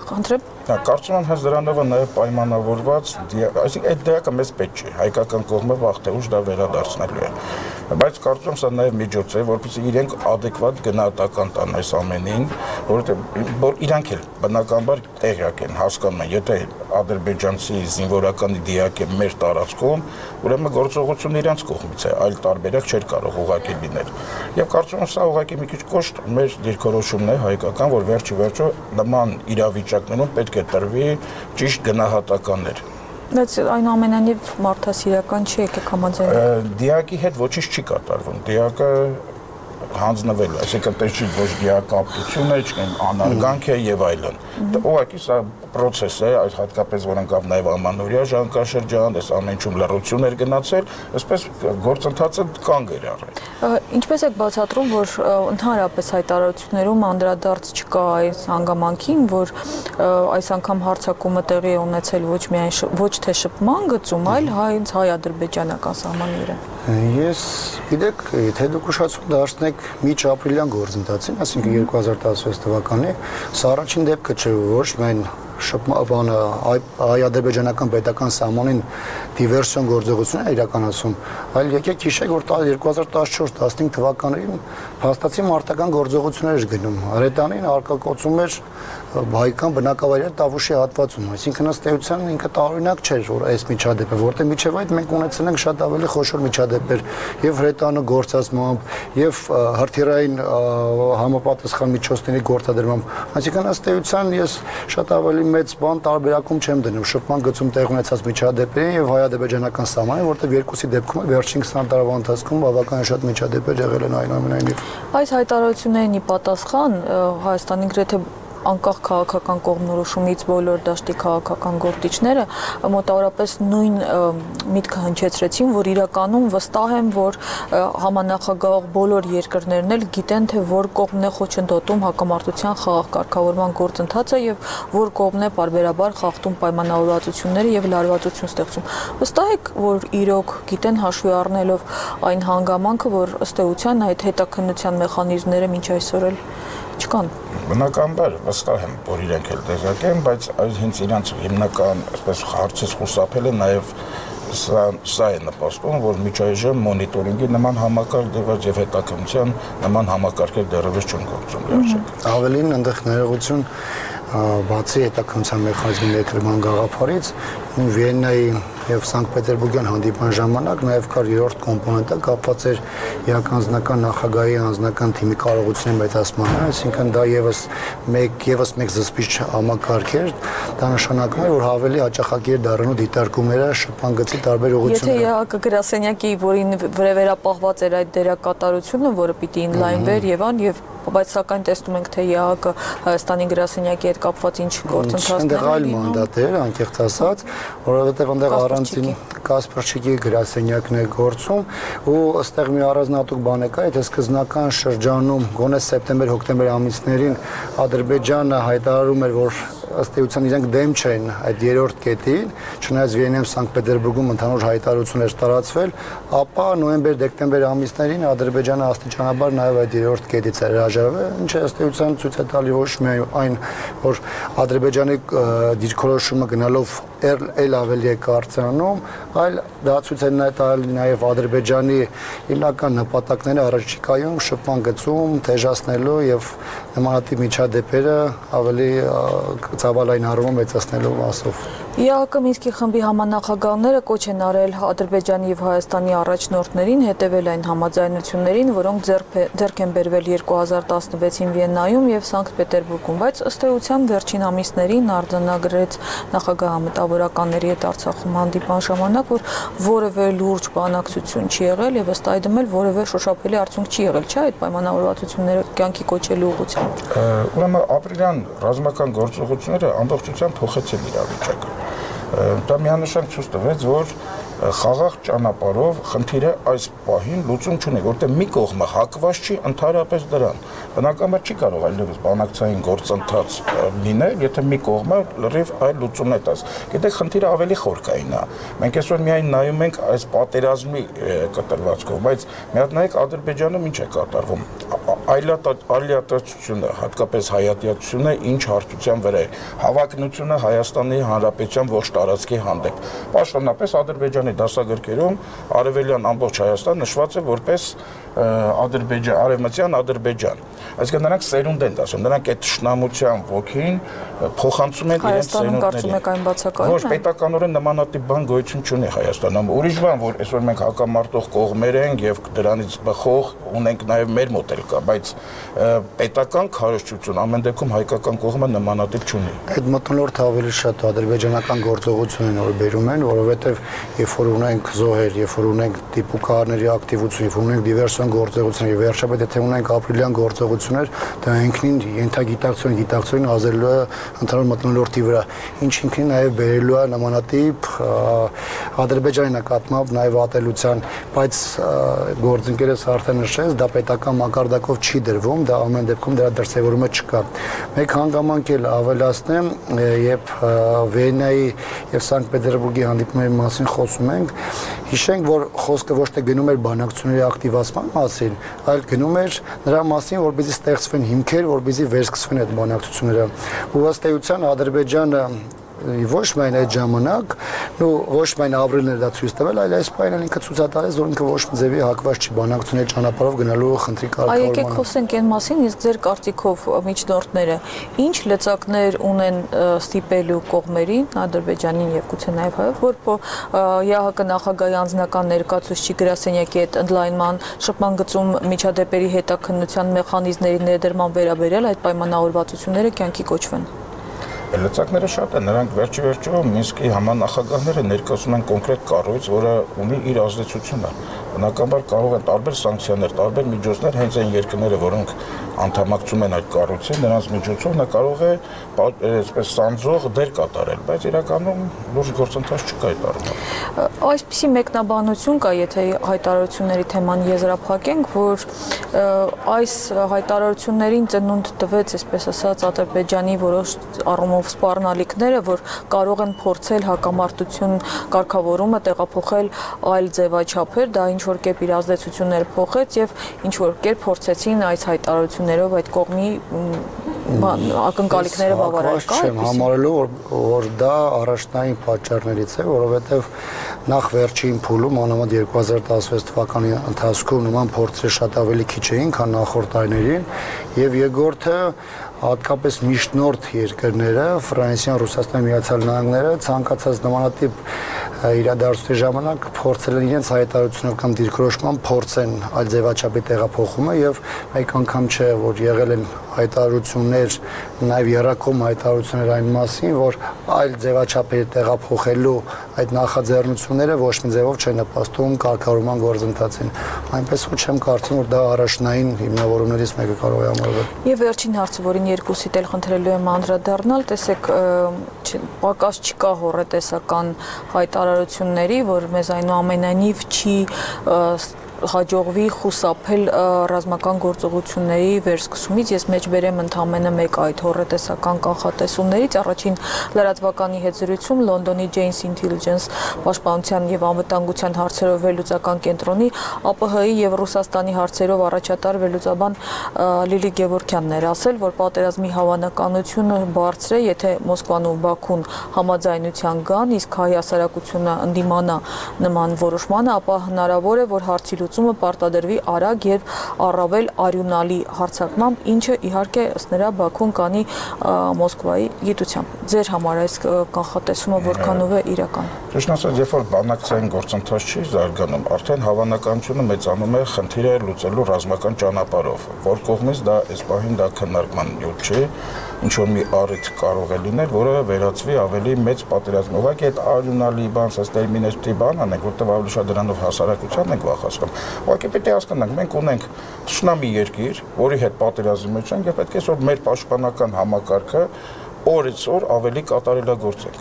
Speaker 6: Խնդրեմ։
Speaker 7: Կարծում եմ հենց դրանով է նաև պայմանավորված, այսինքն այդ դեպքը մեզ պետք չէ, հայկական կողմը վաղ թե ուշ դա վերադարձնելու է։ Բայց կարծում եմ սա նաև միջոց է, որպեսզի իրենք adekvat գնահատական տան այս ամենին, որովհետև որ իրանք էլ բնականաբար տեղյակ են, հասկանում են, եթե ադրբեջանցի զինվորականի դիակ է մեր տարածքում, ուրեմն գործողությունը իրանք կողմից է, այլ տարբերակ չէր կարող ուղղակի լինել։ Եվ կարծում եմ սա ուղղակի մի քիչ կոշտ մեր դիրքորոշումն է հայկական, որ վերջի վերջո նման իրավիճակներում պետք է տրվի ճիշտ գնահատականներ։
Speaker 6: Բայց այնուամենայնիվ մարդասիրական չի, եկեք համաձայնենք։
Speaker 7: Դիակի հետ ոչինչ չի կատարվում։ Դիակը հանձնվել է, այսինքն տես չի ոչ դիակապտություն է, չկան անարգանք է եւ այլն։ Ուղղակի սա process է, այս հատկապես որ անկավ նաև ամանորյա ժամկաշրջան, այս ամեն ինչում լռություն էր գնացել, այսպես գործընթացը կանգ էր առել։
Speaker 6: Ինչպես եք բացատրում, որ ընդհանրապես հայտարարություններում անդրադարձ չկա այս հանգամանքին, որ այս անգամ հարձակումը տեղի է ունեցել ոչ միայն ոչ թե շփման գծում, այլ հենց հայ-ադրբեջանական սահմանները։
Speaker 8: Ես գիտեք, եթե դուք ուշացում դարձնեք միջ ապրիլյան գործընթացին, այսինքն երկու հազար տասնվեց թվականի, սա առաջին դեպքը չէ, ոչ միայն շփման հայ-ադրբեջանական պետական սահմանին դիվերսիոն գործողություն է իրականացում, այլ եկեք հիշեք, որ երկու հազար տասնչորս տասնհինգ թվականներին փաստացի մարտական գործողություններ էր գնում։ Հրետանին արկակոծում էր հայկական բնակավայրի Տավուշի հատվածում, այսինքն ըստ էության ինքը տարօրինակ չէր, որ այս միջադեպը, որտեղ միջև այդ մենք ունեցել ենք շատ ավելի խոշոր միջադեպեր եւ հրետանու գործածմամբ եւ հրթիռային համապատասխան միջոցների գործադրմամբ, այսինքն ըստ էության ես շատ ավելի մեծ բան տարբերակում չեմ դնում շփման գծում տեղ ունեցած միջադեպերին եւ հայ-ադրբեջանական սահմանին, որտեղ երկուսի դեպքում վերջին քսան տարվա ընթացքում բավականին շատ միջադեպեր եղել են այնուամենայնիվ։
Speaker 6: Այս հայտարարություններին ի պատասխան Հայաստանի գրեթե անկախ քաղաքական կողմնորոշումից բոլոր դաշտի քաղաքական գործիչները մոտավորապես նույն միտքը հնչեցրեցին, որ իրականում վստահ եմ, որ համանախագահող բոլոր երկրներն էլ գիտեն, թե որ կողմն է խոչընդոտում հակամարտության խաղաղ կարգավորման գործընթացը եւ որ կողմն է պարբերաբար խախտում պայմանավորվածությունները եւ լարվածություն ստեղծում։ Վստահ եք, որ իրոք գիտեն հաշվի առնելով այն հանգամանքը, որ ըստ էության այդ հետաքննության մեխանիզմները մինչ այսօր էլ չկան։
Speaker 7: Բնականաբար վստահ եմ, որ իրենք էլ տեղյակ են, բայց այս հենց իրանց հիմնական, այսպես հարցից խուսափել է նաև սա սա է նպաստում, որ միջայժմ մոնիտորինգի նման համակարգ դրված եւ հետաքննության նման համակարգեր դեռևս չեն գործում լրջակ։
Speaker 8: Ավելին այնտեղ ներողություն բացի հետաքննության մեխանիզմի ներդրման գաղափարից Վիեննայի եւ Սանկտ Պետերբուրգյան հանդիպման ժամանակ նաեւ կար երրորդ կոմպոնենտը կապված էր իրականանձնական նախագահի անձնական թիմի կարողությունների մեծացմանը, այսինքն դա եւս մեկ եւս մեկ զսպիչ համակարգ էր, դա նշանակում էր, որ ավելի հաճախակի էր դառնում դիտարկումները շփման գծի տարբեր ուղղություններով։
Speaker 6: Եթե ԵԱՀԿ գրասենյակի, որին վերապահված էր այդ դերակատարությունը, որը պիտի ինլայնվեր եւ ան եւ բայց սակայն տեսնում ենք, թե ԵԱՀԿ Հայաստանի գրասենյակի հետ կապված ինչ գործընթացներ
Speaker 8: են։ Այնտեղ այլ մանդատ էր, անկեղծ ասած, որովհետև այնտեղ առանցին Կասպրչիկի գրասենյակն է գործում ու ըստեղ մի առանձնահատուկ բան է կա, եթե սկզբնական շրջանում գոնե սեպտեմբեր-հոկտեմբեր ամիսներին Ադրբեջանը հայտարարում էր, որ ըստ էության իրենք դեմ չեն այդ երրորդ կետին, չնայած Վիեննայում Սանկտ Պետերբուրգում ընդհանուր հայտարարություն էր տարածվել, ապա նոյեմբեր-դեկտեմբեր ամիսներին Ադրբեջանը աստիճանաբար նաև այդ երրորդ կետից էր հրաժարվել, ինչը ըստ էության ցույց է տալի ոչ միայն այն, որ Ադրբեջանի դիրքորոշումը գնալով էլ ավելի է կարծրանում, այլ դա ցույց է տալի նաև Ադրբեջանի հիմնական նպատակները առաջիկայում շփման գծում թեժացնելու եւ նմանատիպ միջադեպերը ավելի ցավալային առումով մեծացնելու մասով։
Speaker 6: ԵԱՀԿ Մինսկի խմբի համանախագահները կոչ են արել Ադրբեջանի եւ Հայաստանի առաջնորդներին հետևել այն համաձայնություններին, որոնք ձեռք են բերվել երկու հազար տասնվեցին Վիեննայում եւ Սանկտ Պետերբուրգում, բայց ըստ էության վերջին ամիսներին արձանագրեց նախագահ մտավորականների հետ Արցախում հանդիպման ժամանակ, որ որևէ լուրջ բանակցություն չի եղել եւ ըստ այդմ էլ որևէ շոշափելի արդյունք չի եղել, չէ՞, այդ պայմանավորվածությունները կյանքի կոչելու ուղղությամբ։
Speaker 7: Ուրեմն ապրիլյան ռազմական գործողությունները ամբողջությամբ փոխեցին իրավիճակը։ Դա միանշանակ ցույց տվեց, որ խաղաղ ճանապարհով խնդիրը այս պահին լուծում չունի, որտեղ մի կողմը հակված չի ընդհանրապես դրան։ Բնականաբար չի կարող այլևս բանակցային գործընթաց լինել, եթե մի կողմը լրիվ այլ լուծումն է տաս։ Գիտեք, խնդիրը ավելի խորքային է։ Մենք այսօր միայն նայում ենք այս պատերազմի կտրվածքով, բայց մի հատ նայեք Ադրբեջանում ինչ է կատարվում։ Այլատացությունը, հատկապես հայատյացությունը ինչ հարթության վրա է, հավակնությունը Հայաստանի Հանրապետության ողջ տարածքի հանդեպ։ Պաշտոնապես Ադրբեջանի դասագրքերում արևելյան ամբողջ Հայաստան նշված է որպես Ադրբեջան, արևմտյան Ադրբեջան։ Այսինքն նրանք սերունդ են ասում, նրանք այդ թշնամության ոգին փոխանցում են իրենց սերունդներին։ Ոչ, պետականորեն նմանատիպ բան գոյություն չունի Հայաստանում։ Ուրիշ բան, որ այսօր մենք հակամարտող կողմեր ենք եւ դրանից բխող ունենք նաեւ մեր մոտ էլ կա, բայց պետական քարոզչություն ամեն դեպքում հայկական կողմը նմանատիպ չունի։
Speaker 8: Այդ մթնոլորտը ավելի շատ ադրբեջանական գործողությունն որ բերում են, որովհետեւ երբ որ ունենք զոհեր, երբ որ ունենք դիպուկարների ակտիվություն, երբ որ ունենք դիվերսիոն գործողություն եւ վերջապես եթե ունենք ապրիլյան գործողություններ, դա ինքնին ենթագիտակցություն, գիտակցություն ազդելու է ընդհանուր մթնոլորտի վրա, ինչ ինքնին նաեւ բերելու է նմանատիպ Ադրբեջանի նկատմամբ նաեւ ատելության, բայց գործընկերս արդեն նշեց, դա պետական մակարդակով չի դրվում, դա ամեն դեպքում դրա դրսևորումը չկա։ Մեկ հանգամանք էլ ավելացնեմ, երբ Վիեննայի եւ Սանկտ Պետերբուրգի հանդիպումների մասին խոսում ենք, հիշենք, որ խոսքը ոչ թե գնում էր բանակցությունների ակտիվացման մասին, այլ գնում էր նրա մասին, որպեսզի ստեղծվեն հիմքեր, որպեսզի վերսկսվեն այդ բանակցությունները։ Ու ըստ էության Ադրբեջանը ոչ միայն այդ ժամանակ, ու ոչ միայն ապրիլներ դա ցույց տվել, այլ այս պայմանն ինքը ցուցադրեց, որ ինքը ոչ մի ձևի հակված չի բանակցությունների ճանապարհով գնալու խնդրի կարգավորմանը։
Speaker 6: Այ եկեք խոսենք այն մասին, իսկ ձեր կարծիքով միջնորդները ինչ լծակներ ունեն ստիպելու կողմերին, Ադրբեջանին եւ գուցե նաեւ հայով, որ ԵԱՀԿ նախագահի անձնական ներկայացուցիչի գրասենյակի հետ ընդլայնման շփման գծում միջադեպերի հետաքննության մեխանիզմների ներդրման վերաբերյալ այդ պայմանավորվածությունները կյանքի կոչվեն։
Speaker 7: Լծակները շատ են, նրանք վերջի վերջո Մինսկի համանախագահները ներկայացնում են կոնկրետ կառույց, որը ունի իր ազդեցությունը։ Բնականաբար կարող են տարբեր սանկցիաներ, տարբեր միջոցներ հենց այն երկրները, որոնք անդամակցում են այդ կառույցին, նրանց միջոցով նա կարող է այսպես սանձող դեր կատարել, բայց իրականում լուրջ գործընթաց չկա այդ առումով։
Speaker 6: Այսպիսի մեկնաբանություն կա, եթե հայտարարությունների թեման եզրափակենք, որ այս հայտարարություններին ծնունդ տվեց, այսպես ասած, Ադրբեջանի որոշ առումով սպառնալիքները, որ կարող են փորձել հակամարտություն կարգավորումը տեղափոխել այլ ձևաչափեր, դա ինչ որ կերպ իր ազդեցությունները փոխեց եւ ինչ որ կերպ փորձեցին այս հայտարարություններով այդ կողմի ակնկալիքները բավարար կա։
Speaker 8: Չեմ համարելու, որ դա առաջնային պատճառներից է, որովհետեւ նախ վերջին փուլում, անամոտ երկու հազար տասնվեց թվականի ընթացքում նման փորձեր շատ ավելի քիչ էին, քան նախորդ տարիներին, եւ երկրորդը հատկապես միջնորդ երկրները, Ֆրանսիան, Ռուսաստանը, Միացյալ Նահանգները ցանկացած նմանատիպ իրադարձությունների ժամանակ փորձել են իրենց հայտարարությունով կամ դիրքորոշման փորձեն այլ ձևաչափի տեղափոխումը եւ մեկ անգամ չէ, որ եղել են հայտարարություններ, նաեւ երակոմ հայտարարություններ այն մասին, որ այլ ձևաչափի տեղափոխելու այդ նախաձեռնությունները ոչ մի ձևով չեն նպաստում կարգավորման գործընթացին։ Այնպես որ չեմ կարծում, որ դա առաջնային հիմնավորումներից մեկը կարող է համարվել։
Speaker 6: Եվ վերջին հարցը, որին երկուսիդ էլ խնդրելու եմ անդրադառնալ, տեսեք, պակաս չկա հոռետեսական հայտարարությունների, որ մեզ այնուամենայնիվ չի հաջողվի խուսափել ռազմական գործողությունների վերսկսումից։ Ես մեջ բերեմ ընդամենը մեկ այդ հոռետեսական կանխատեսումներից։ Առաջին լրատվականի հետ զրույցում Լոնդոնի Janes Intelligence պաշտպանության եւ անվտանգության հարցերով վերլուծական կենտրոնի ԱՊՀ-ի եւ Ռուսաստանի հարցերով առաջատար վերլուծաբան Լիլի Գևորգյանն էր ասել, որ պատերազմի հավանականությունը բարձր է, եթե Մոսկվան ու Բաքուն համաձայնության գան, իսկ հայ հասարակությունը ընդդիմանա նման որոշմանը, ապա հնարավոր է, որ հարցի լուծումը պարտադրվի արագ եւ առավել արյունալի հարձակմամբ, ինչը իհարկե ըստ նրա Բաքուն կանի Մոսկվայի գիտությամբ։ Ձեր համար այս կանխատեսումը որքանով է իրական։
Speaker 7: Ճիշտ ասած, երբ որ բանակցային գործընթաց չի զարգանում, արդեն հավանականությունը մեծանում է խնդիրը լուծելու ռազմական ճանապարհով, որ կողմից դա այս պահին դա քննարկման յուտ չի, ինչ որ մի առիթ կարող է լինել, որը վերածվի ավելի մեծ պատերազմի։ Ուղղակի այդ արյունալի բան, ասած տերմինեստի բան անենք, որտեղ ավելի շատ դրանով հասարակության ենք վախեցնում։ Ուղղակի պետք է հասկանանք, մենք ունենք թշնամի երկիր, որի հետ պատերազմի մեջ ենք, եւ պետք է որ մեր պաշտպանական համակարգը օրից օր ավելի կատարելագործենք։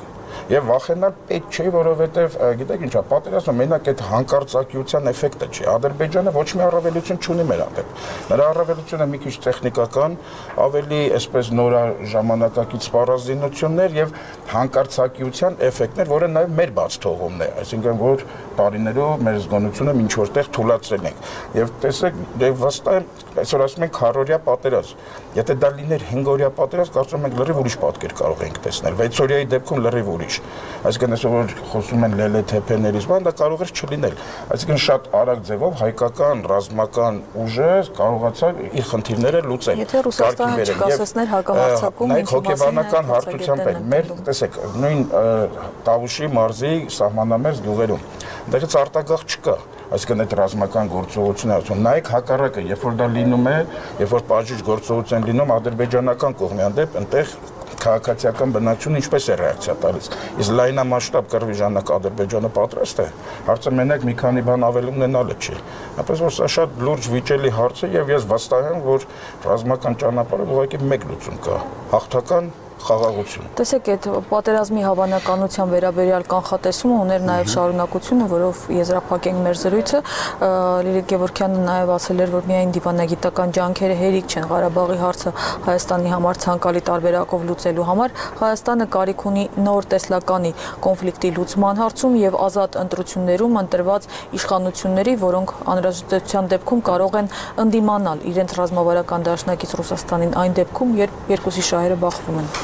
Speaker 7: Եվ վախենալ պետք չէ, որովհետև գիտեք ինչա, պատերազմը մենակ այդ հանկարծակիության էֆեկտը չի։ Ադրբեջանը ոչ մի առավելություն չունի մեր հանդեպ։ Նրա առավելությունը մի քիչ տեխնիկական, ավելի այսպես նորաժամանակակից սպառազինություններ եւ հանկարծակիության էֆեկտներ, որը նաեւ մեր բաց թողումն է, այսինքն որ տարիներով մեր զգոնությունը ինչ որտեղ թուլացրել ենք։ Եվ տեսեք, դե վստահ եմ, այսօր ասում են քառօրյա պատերազմ։ Եթե դա լիներ հինգօրյա պատերազմ, կարծում եմ լրիվ ուրիշ պատկեր կարող ենք տեսնել։ վեցօրյայի դեպքում լրիվ ուրիշ։ Այսինքն այսօր որ խոսում են լելեթեփեներից, բան դա կարող էր չլինել։ Այսինքն շատ արագ ձևով հայկական ռազմական ուժը կարողացավ իր խնդիրները լուծել։
Speaker 6: Եթե Ռուսաստանը չկասեցներ հակամարտակում,
Speaker 7: ինչ հոգեբանական հարթությամբ են։ Մեր տեսեք, նույն Տավուշի մարզի սահմանամերձ գյուղերում դեռ արտագաղթ չկա, այսինքն այդ ռազմական գործողությունները, ասում նայեք հակառակը, երբ որ դա լինում է, երբ որ բաժիջ գործողություն լինում ադրբեջանական կողմի հանդեպ, այնտեղ քաղաքացիական բնակչությունը ինչպես է ռեակցիա տալիս։ Իսկ լայնամասշտաբ կռվի ժամանակ Ադրբեջանը պատրաստ է։ Հարցը մենակ մի քանի բան ավելի ունենալը չի։ Այնպես որ սա շատ լուրջ վիճելի հարց է եւ ես վստահ եմ, որ ռազմական ճանապարհը ուղղակի մեկ լուծում կա՝ հաղթական խաղաղություն։
Speaker 6: Տեսեք, այդ պատերազմի հավանականության վերաբերյալ կանխատեսումը ուներ նաև շարունակությունը, որով եզրափակենք մեր զրույցը, Լիլիթ Գևորգյանը նաև ասել էր, որ միայն դիվանագիտական ջանքերը հերիք չեն Ղարաբաղի հարցը Հայաստանի համար ցանկալի տարբերակով լուծելու համար, Հայաստանը կարիք ունի նոր տեսլականի կոնֆլիկտի լուծման հարցում եւ ազատ ընտրություններում ընտրված իշխանությունների, որոնք անհրաժեշտության դեպքում կարող են ընդդիմանալ իրենց ռազմավարական դաշնակից Ռուսաստանին այն դեպքում, երբ երկուսի շահերը բախվում են։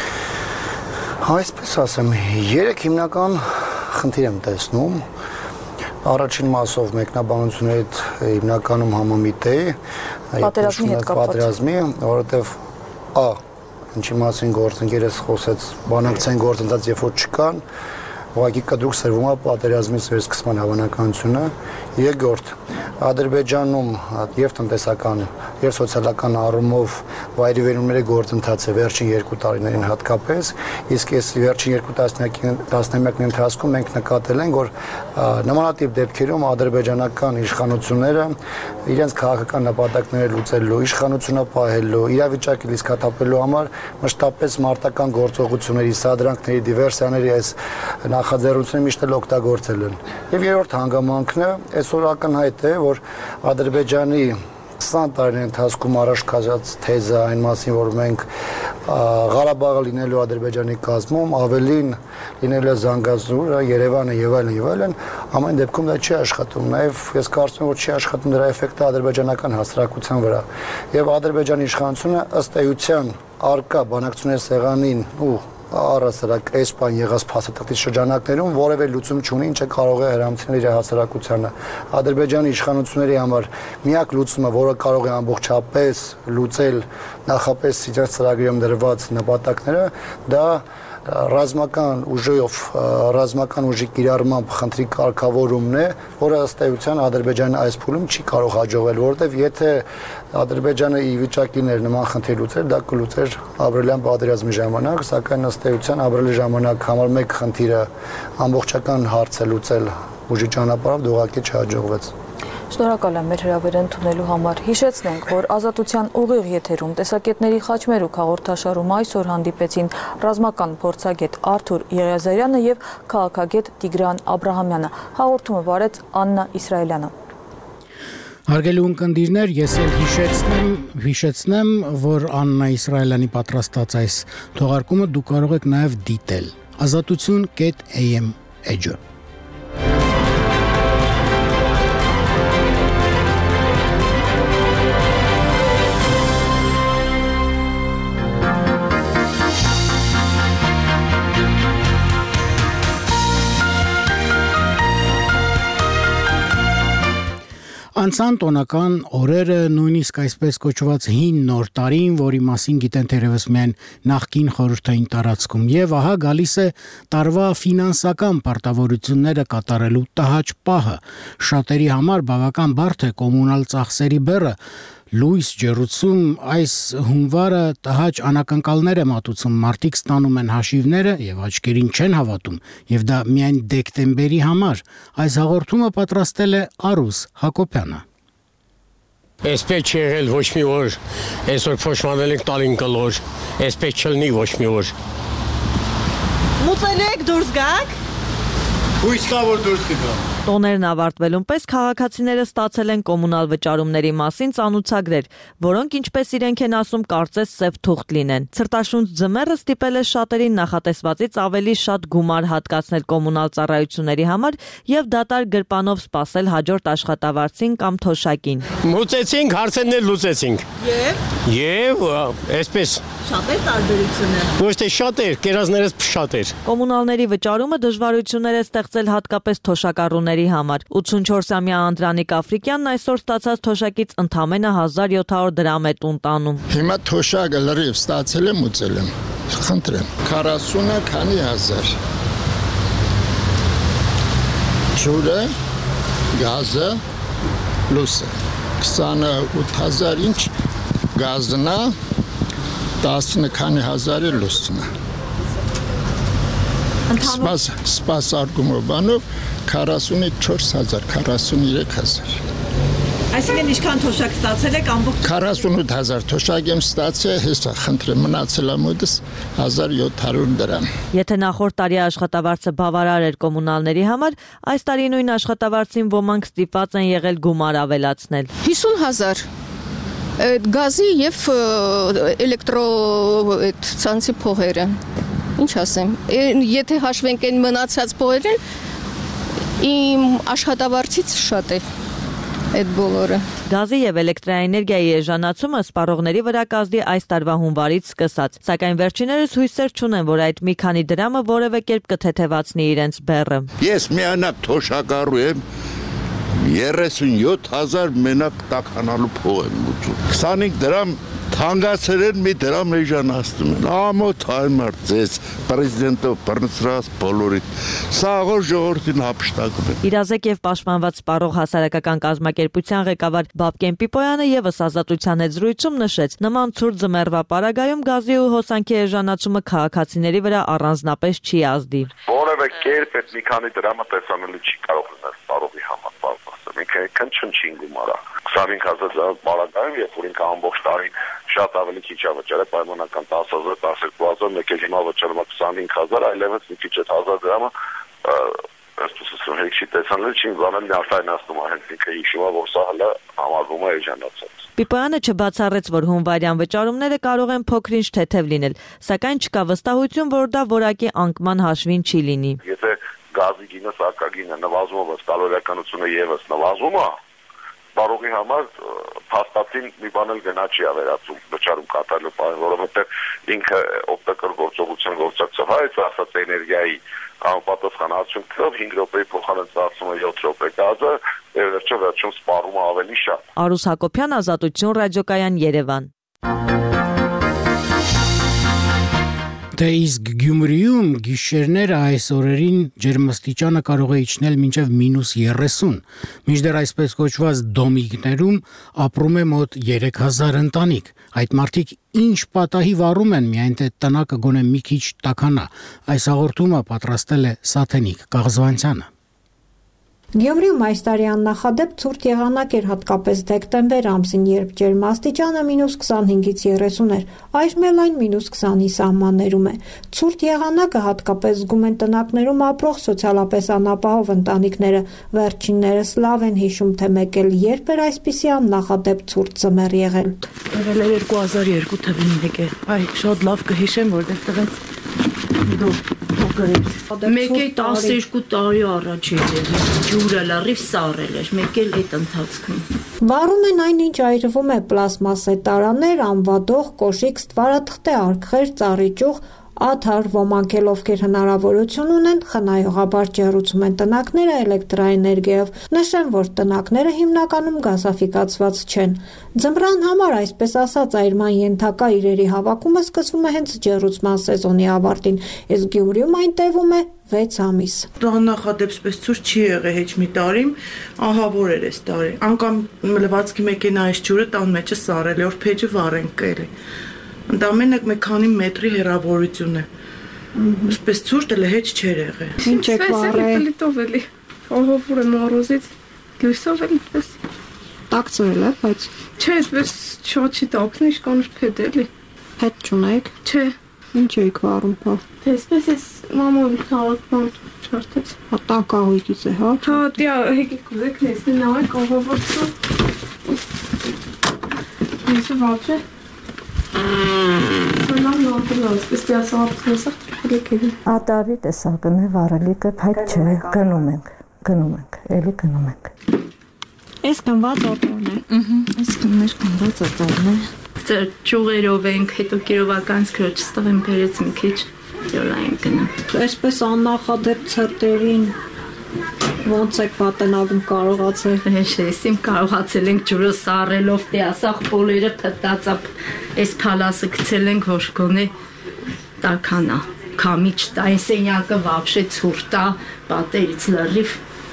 Speaker 8: Այսպես ասեմ, երեք հիմնական խնդիր եմ տեսնում։ Առաջին մասով մեկնաբանությունների հետ հիմնականում համամիտ է
Speaker 6: պատերազմի հետ կապված,
Speaker 8: պատերազմի, որովհետև ա ինչի մասին գործընկերս խոսեց, բանակցային գործընթաց երբ որ չկան, ուղղակի կտրուկ սրվում է պատերազմի վերսկսման հավանականությունը։ Երկրորդ, Ադրբեջանում եւ տնտեսական եւ սոցիալական առումով վայրիվերումների գործընթաց է վերջին երկու տարիներին հատկապես, իսկ այս վերջին երկու տասնամյակների ընթացքում մենք նկատել ենք, որ նմանատիպ դեպքերում ադրբեջանական իշխանությունները իրենց քաղաքական նպատակները լուծելու, իշխանությունը պահելու, իրավիճակը լիցքաթափելու համար մշտապես մարտական գործողությունների, սադրանքների, դիվերսիաների այս նախաձեռնությունները միշտ էլ օգտագործել են։ Եվ երրորդ հանգամանքն է, այսօր ակնհայտ է, որ Ադրբեջանի քսան տարիների ընթացքում առաջ քաշած թեզը այն մասին, որ մենք Ղարաբաղը լինելու Ադրբեջանի կազմում, ավելին լինելու Զանգազուրը, Երևանը եւ այլն եւ այլն, ամեն դեպքում դա չի աշխատում։ Նաեւ ես կարծում եմ, որ չի աշխատում դրա էֆեկտը ադրբեջանական հասարակության վրա։ Եվ Ադրբեջանի իշխանությունը ըստ էության արկա բանակցությունների սեղանին ու առասարակ այս բան եղած փաստաթղթի շրջանակներում որևէ լուծում չունի, ինչը կարող է հրամցնել իր հասարակությանը։ Ադրբեջանի իշխանությունների համար միակ լուծումը, որը կարող է ամբողջապես լուծել նախապես իրենց ծրագրերում դրված նպատակները, դա ռազմական ուժով, ռազմական ուժի կիրառմամբ խնդրի կարգավորումն է, որը ըստ էության Ադրբեջանը այս փուլում չի կարող հաջողել, որովհետև եթե Ադրբեջանը ի վիճակի էր նման խնդիր լուծել, դա կլուծեր ապրիլյան պատերազմի ժամանակ, սակայն ըստ էության ապրիլի ժամանակ համար մեկ խնդիրը ամբողջական հարց է լուծել ուժի ճանապարհով, դա ուղղակի չհաջողվեց։
Speaker 6: Շնորհակալ եմ մեր հրավերը ընդունելու համար։ Հիշեցնենք, որ Ազատության ուղիղ եթերում տեսակետների խաչմերուկ հաղորդաշարում այսօր հանդիպեցին ռազմական փորձագետ Արթուր Եղիազարյանը եւ քաղաքագետ Տիգրան Աբրահամյանը։ Հաղորդումը վարեց Աննա Իսրայելյանը։
Speaker 1: Հարգելի ունկնդիրներ, ես էլ հիշեցնեմ, հիշեցնեմ, որ Աննա Իսրայելյանի պատրաստած այս թողարկումը դուք կարող եք նաև դիտել ազատություն կետ A M Edge Անցան տոնական օրերը, նույնիսկ այսպես կոչված հին նոր տարին, որի մասին գիտեն թերևս միայն նախկին խորհրդային տարածքում, եւ ահա գալիս է տարվա ֆինանսական պարտավորությունները կատարելու տհաճ պահը։ Շատերի համար բավական բարդ է կոմունալ ծախսերի բեռը լույս ջերուցում այս հունվարը տհաճ անակնկալներ է մատուցում, մարդիկ ստանում են հաշիվները եւ աչքերին չեն հավատում, եւ դա միայն դեկտեմբերի համար։ Այս հաղորդումը պատրաստել է Արուս Հակոբյանը։
Speaker 9: Այսպես չի եղել ոչ մի օր, այսօր փոշմանել ենք տալին կլոր, այսպես չլինի ոչ մի օր։
Speaker 10: Մուծել եք դուրս գաք։
Speaker 9: Հույս կա որ դուրս կգա։
Speaker 11: Տոներն ավարտվելուն պես քաղաքացիները ստացել են կոմունալ վճարումների մասին ծանուցագրեր, որոնք ինչպես իրենք են ասում կարծես սև թուղթ լինեն։ Ցրտաշունչ ձմեռը ստիպել է շատերին նախատեսվածից ավելի շատ գումար հատկացնել կոմունալ ծառայությունների համար եւ դատարկ գրպանով սպասել հաջորդ աշխատավարձին կամ թոշակին։
Speaker 9: Մուծեցինք, հարցերներ լուծեցինք։
Speaker 10: Եվ
Speaker 9: Եվ այսպես
Speaker 10: շատ է տարբերությունը։
Speaker 9: ոչ թե շատ էր, կերազներս շատ էր։
Speaker 11: Կոմունալների վճարումը դժվարություններ է ստեղծել հատկապես թոշակառուների համար։ ութսունչորսամյա Անդրանիկ Աֆրիկյանն այսօր ստացած թոշակից ընդամենը հազար յոթ հարյուր դրամ է տուն տանում։
Speaker 12: Հիմա թոշակը լրիվ ստացել եմ ուծել եմ։ Խնդրեմ։ քառասունը քանի հազար։ Ջուրը, գազը, լույսը քսանութ հազար ինչ գազնա, տասը քանի հազար է լույսնա։ Սպաս, սպաս արգումով բանով քառասունչորս հազար, քառասուներեք հազար։
Speaker 10: Այսինքն ինչքան թոշակ ստացել եք ամբողջ
Speaker 12: քառասունութ հազար թոշակ եմ ստացել, հեսա խնդրեմ մնացել ամոդս հազար յոթ հարյուր դրամ։
Speaker 11: Եթե նախորդ տարի աշխատավարձը բավարար էր կոմունալների համար, այս տարի նույն աշխատավարձին ոմանք ստիպված են եղել գումար ավելացնել։
Speaker 13: հիսուն հազար գազի եւ էլեկտրո այդ ցանցի փողերը։ Ինչ ասեմ, եթե հաշվենք այն մնացած փողերը, իմ աշխատավարձից շատ է այդ բոլորը։
Speaker 11: Գազի եւ էլեկտրաէներգիայի էժանացումը սպառողների վրա կազդի այս տարվա հունվարից սկսած, սակայն վերջիներս հույսեր չունեն, որ այդ մի քանի դրամը որևէ կերպ կթեթևացնի իրենց բեռը։
Speaker 14: Ես միանակ թոշակառու եմ, երեսունյոթ հազար մենակ տաքանալու փող եմ ուծում։ քսանհինգ դրամ թանկացել են մի դրամ էժանացնում են։ Ամոթ հայմար ձեզ պրեզիդենտով բռնցրած բոլորիդ։ Սա աղոր ժողովրդին հափշտակում է։
Speaker 11: Իրազեկ եւ պաշտպանված սպառող հասարակական կազմակերպության ղեկավար Բաբկեն Պիպոյանը եւս ազատության հետ զրույցում նշեց, նման ցուրտ ձմեռվա պարագայում գազի ու հոսանքի էժանացումը քաղաքացիների վրա առանձնապես չի ազդի։
Speaker 4: Որևէ կերպ այդ մի քանի դրամը տեսանելի չի կարող լինել սպառողի համար։ Ինքը քնչին գումարա քսանհինգ հազար պարագայում, երբ որ ինքը ամբողջ տարին շատ ավելի քիչ է վճարել, պայմանական տասը հազար, տասներկու հազար, մեկ էլ հիմա վճարում է քսանհինգ հազար, այլևս մի քիչ այդ հազար դրամը այսպես ասեմ, հեքսի տեսանել չի բանել նյարդայնացնում է, հենց ինքը հիշում է, որ սա հələ համարվում է էժանացած։
Speaker 11: Պիպոյանը չբացառեց, որ հունվարյան վճարումները կարող են փոքրինչ թեթև լինել, սակայն չկա վստահություն, որ դա որակի անկման հաշվին չի լինի։
Speaker 4: Եթե գազի գինը, սակագինը նվազում է, կալորիականությունը եւս նվազում է, բարողի համար փաստացին մի բան էլ գնա չի ավերածում վճարում կատարելու բանը, որովհետեւ ինքը օգտակար գործողության գործակցող է, ասած էներգիայի անպատասխան արդյունքով հինգ րոպեի փոխարեն ծախսում է յոթ րոպե գազը, վերջը վերջում սպառում է ավելի շատ։
Speaker 11: Արուս Հակոբյան, Ազատություն, ռադիոկայան, Երևան։
Speaker 1: Դե իսկ Գյումրիում գիշերները այս օրերին ջերմաստիճանը կարող է իջնել մինչև մինուս երեսուն, մինչդեռ այսպես կոչված դոմիկներում ապրում է մոտ երեք հազար ընտանիք։ Այդ մարդիկ ինչ պատահի վառում են, միայն թե տնակը գոնե մի քիչ տաքանա։ Այս հաղորդումը պատրաստել է Սաթենիկ Կաղզվանցյանը։
Speaker 15: Գյումրիում այս տարի աննախադեպ ցուրտ եղանակ էր հատկապես դեկտեմբեր ամսին, երբ ջերմաստիճանը մինուս քսանհինգից երեսուն էր, այժմ էլ այն մինուս քսանի սահմաններում է։ Ցուրտ եղանակը հատկապես զգում են տնակներում ապրող սոցիալապես անապահով ընտանիքները, վերջիններս լավ են հիշում, թե մեկ էլ երբ էր այսպիսի աննախադեպ ցուրտ ձմեռ եղել։
Speaker 10: Եղել էր երկու հազար երկու թվին եկե, այ շատ լավ կհիշեմ, որտեղ տվեց
Speaker 16: Մեկ էլ տասներկու տարի առաջ էր, ջուրը լրիվ սառել էր, մեկ էլ այդ ընթացքում։
Speaker 15: Վառում են այն, ինչ այրվում է պլաստմասե տարաներ, անվադող, կոշիկ, ստվարաթղթե արկղեր, ծառիճուղ, աթար, ոմանք էլ ովքեր հնարավորություն ունեն, խնայողաբար ջեռուցում են տնակները էլեկտրաէներգիայով։ Նշեմ, որ տնակները հիմնականում գազաֆիկացված չեն։ Ձմռան համար, այսպես ասած, այրման ենթակա իրերի հավաքումը սկսվում է հենց ջեռուցման սեզոնի ավարտին, իսկ Գյումրիում այն տևում է վեց ամիս։
Speaker 10: Նախադեպսպես ցուրտ չի եղել հեչ մի տարի, ահավոր էր այս տարի։ Անկամ լվացքի մեքենայից ջուրը տան մեջը սառել է, որ փեջը վառենք կելի։ Ընդամենը մի քանի մետրի հեռավորություն է։ Այսպես ցուրտ էլ հեչ չէր եղել։
Speaker 15: Ինչ եք վառել։
Speaker 16: Լիտով էլի։ Ահավոր է մորոզից լույսով էլ այդպես։
Speaker 15: Տակցրել է, բայց
Speaker 16: չէ, այսպես շատ չի տակնի, իշքան փետ էլի։
Speaker 15: Փետ չունեք։
Speaker 16: Չէ։
Speaker 15: Ինչ էիք վարում, պա։
Speaker 16: Տեսպես ես մամոյի քաղաքման չարթեց։
Speaker 15: Հա տանկահույքից է, հա։
Speaker 16: Հա, դիա եկեք ուզեք նեսնի նավայ կողովորցու։ Նեսը վաճե։ Մնամ նոտրլաս, պես դիա սաղապսնեսա եկեք։
Speaker 17: Ատավի տեսակն է վարելիքը փայտ չէ, գնում ենք, գնում ենք, էլի գնում ենք։
Speaker 15: Էս գնված օտորն է։
Speaker 17: Ըհը, էս մեր գնված օտորն է։
Speaker 16: Ճյուղերով ենք, հետո Կիրովականց քրոջ ստղին բերեց մի քիչ, յոլա ենք գնում։
Speaker 15: Այսպես աննախադեպ ցրտերին ոնց եք պատենագում կարողացել։
Speaker 16: Էսիմ կարողացել ենք ջուրը սառելով, դե ասախ բոլերը փտածապ, այս փալասը գցել ենք, որ գոնե տականա, քամիչ տա, այն սենյակը վաբշե ցուրտ տա, պատերից լրիվ։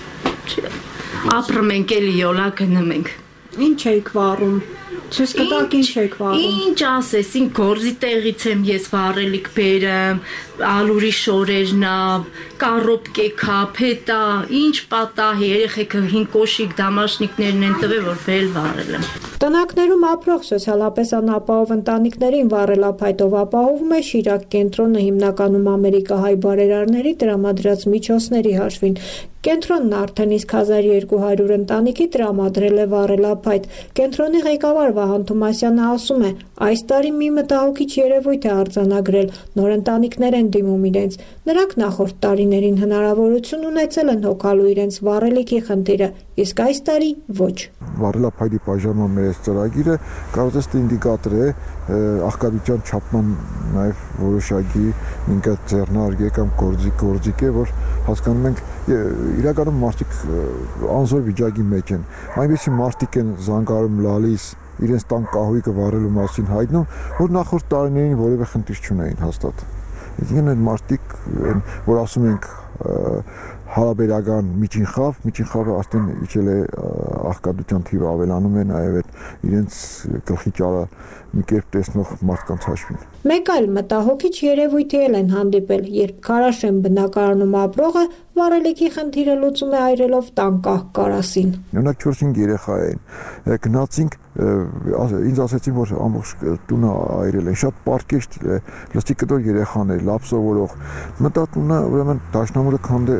Speaker 16: Ապրում ենք էլի յոլա գնում ենք։
Speaker 15: Ինչ էիք վարում։ Չես կտակ ինչ եք վարում։
Speaker 16: Ինչ ասես, ինչ գործի տեղից եմ ես վարելիք բերեմ, ալուրի շորերնա, կարոպկե քափետա, ինչ պատահ երեխեքը հին կոշիկ դամաշնիկներն են տվել, որ վել վարել եմ։
Speaker 15: Տնակներում ապրող սոցիալապես անապահով ընտանիքներին վառելափայտով ապահովում է Շիրակ կենտրոնը հիմնականում ամերիկահայ բարերարների տրամադրած միջոցների հաշվին։ Կենտրոնն արդեն իսկ հազար երկու հարյուր ընտանիքի տրամադրել է վառելափայտ։ Կենտրոնի ղեկավար Վահան Թումասյանը ասում է, այս տարի մի մտահոգիչ երևույթ է արձանագրել, նոր ընտանիքներ են դիմում իրենց։ Նրանք նախորդ տարիներին հնարավորություն ունեցել են հոգալու իրենց վառելիքի խնդիրը, իսկ այս տարի ոչ։
Speaker 18: Վառելափայտի բաժանման մեր ծրագիրը կարող է ինդիկատոր է աղքատության չափման նաև որոշակի ինքը ձեռնարկե կամ գործի գործիք է, որ հասկանում ենք իրականում մարդիկ անզոր վիճակի մեջ են։ Այնպիսի մարդիկ են զանգարում լալիս իրենց տան կահույքը վառելու մասին հայտնում, որ նախորդ տարիներին որևէ խնդիր չունեին հաստատ։ Այսինքն այդ մարդիկ, որ ասում ենք հարաբերական միջին խավ, միջին խավը արդեն իջել է աղքատության թիվը ավելանում է նաև այդ իրենց գլխի ճարը մի կերպ տեսնող մարդկանց հաշվին։
Speaker 15: Մեկ այլ մտահոգիչ երևույթի էլ են հանդիպել, երբ Քարաշեն բնակարանում ապրողը վառելիքի խնդիրը լուծում է այրելով տանկահ կարասին։
Speaker 18: Օրինակ չորս-հինգ երեխա էին, գնացինք, ինձ ասեցին, որ ամբողջ տունը այրել են, շատ պարկեշտ լստի կտոր երեխաներ, լավ սովորող, մտա տունը ուրեմն դաշնամուրը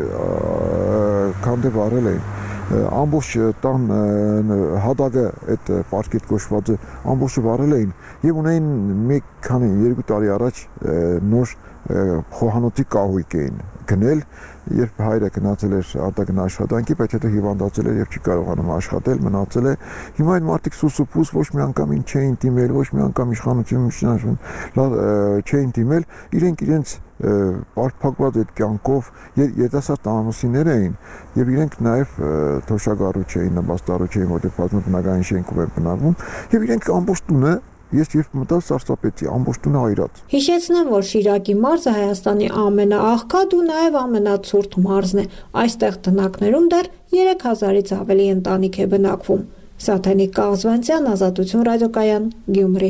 Speaker 18: քանդե վառել էին։ Ամբողջ տան հատակը այդ պարկետ կոչվածը ամբողջը վառել էին եւ ունեին մի քանի երկու տարի առաջ նոր խոհանոցի կահույք էին գնել, երբ հայրը գնացել էր արտաքին աշխատանքի, բայց հետո հիվանդացել էր եւ չի կարողանում աշխատել, մնացել է։ Հիմա այդ մարդիկ սուսուփուս ոչ մի անգամ չէին դիմել, ոչ մի անգամ իշխանություն չէին դիմել, իրենք իրենց բարփակված այդ կյանքով երիտասարդ ամուսիններ էին եւ իրենք նաեւ թոշակառու չէին, նպաստառու չէին, որտեղ բազմատնական շենքում են բնակվում եւ իրենք ամբողջ տունը ես երբ մտա սարսափեցի, ամբողջ տունը այրած։
Speaker 15: Հիշեցնեմ, որ Շիրակի մարզը Հայաստանի ամենաաղքատ ու նաեւ ամենացուրտ մարզն է։ Այստեղ տնակներում դեռ երեք հազարից ավելի ընտանիք է բնակվում։ Սաթենիկ Կաղզվանցյան, Ազատություն ռադիոկայան, Գյումրի։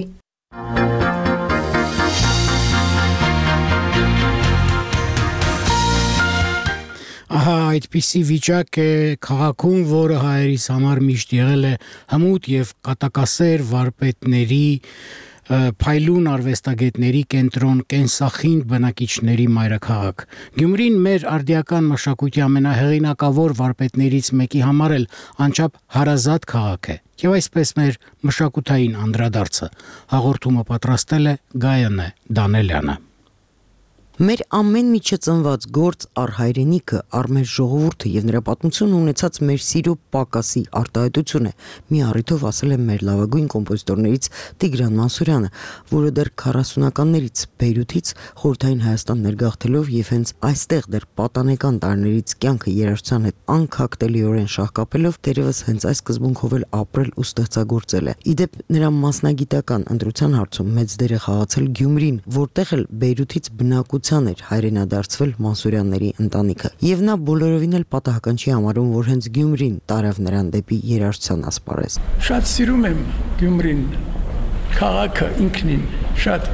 Speaker 1: Ահա այդպիսի վիճակ է քաղաքում, որը հայերիս համար միշտ եղել է հմուտ եւ կատակասեր վարպետների, փայլուն արվեստագետների կենտրոն, կենսախինդ բնակիչների մայրաքաղաք։ Գյումրին մեր արդիական մշակույթի ամենահեղինակավոր վարպետներից մեկի համար էլ անչափ հարազատ քաղաք է։ Եվ այսպես մեր մշակութային անդրադարձը հաղորդումը պատրաստել է Գայանե Դանելյանը։
Speaker 19: Մեր ամեն մի չծնված գործ առ հայրենիքը, առ մեր ժողովուրդը եւ նրա պատմությունը ունեցած մեր սիրո պակասի արտահայտություն է։ Մի առիթով ասել է մեր լավագույն կոմպոզիտորներից Տիգրան Մանսուրյանը, որը դեռ քառասունականներից Բեյրութից խորհրդային Հայաստան ներգաղթելով եւ հենց այստեղ դեռ պատանեկան տարիներից կյանքը երաժշտության հետ անքակտելիորեն շահկապելով, դերևս հենց այս սկզբունքով էլ ապրել ու ստեղծագործել է։ Իդեպ նրա մասնագիտական ընտրության հարցում մեծ դեր է խաղացել Գյումրին, որտեղ էլ Բեյրութից բնակուց էր հայրենադարձվել Մանսուրյանների ընտանիքը եւ նա բոլորովին էլ պատահական չի համարում, որ հենց Գյումրին տարավ նրան դեպի երաժշտության ասպարեզ։
Speaker 20: Շատ սիրում եմ Գյումրին, քաղաքը ինքնին, շատ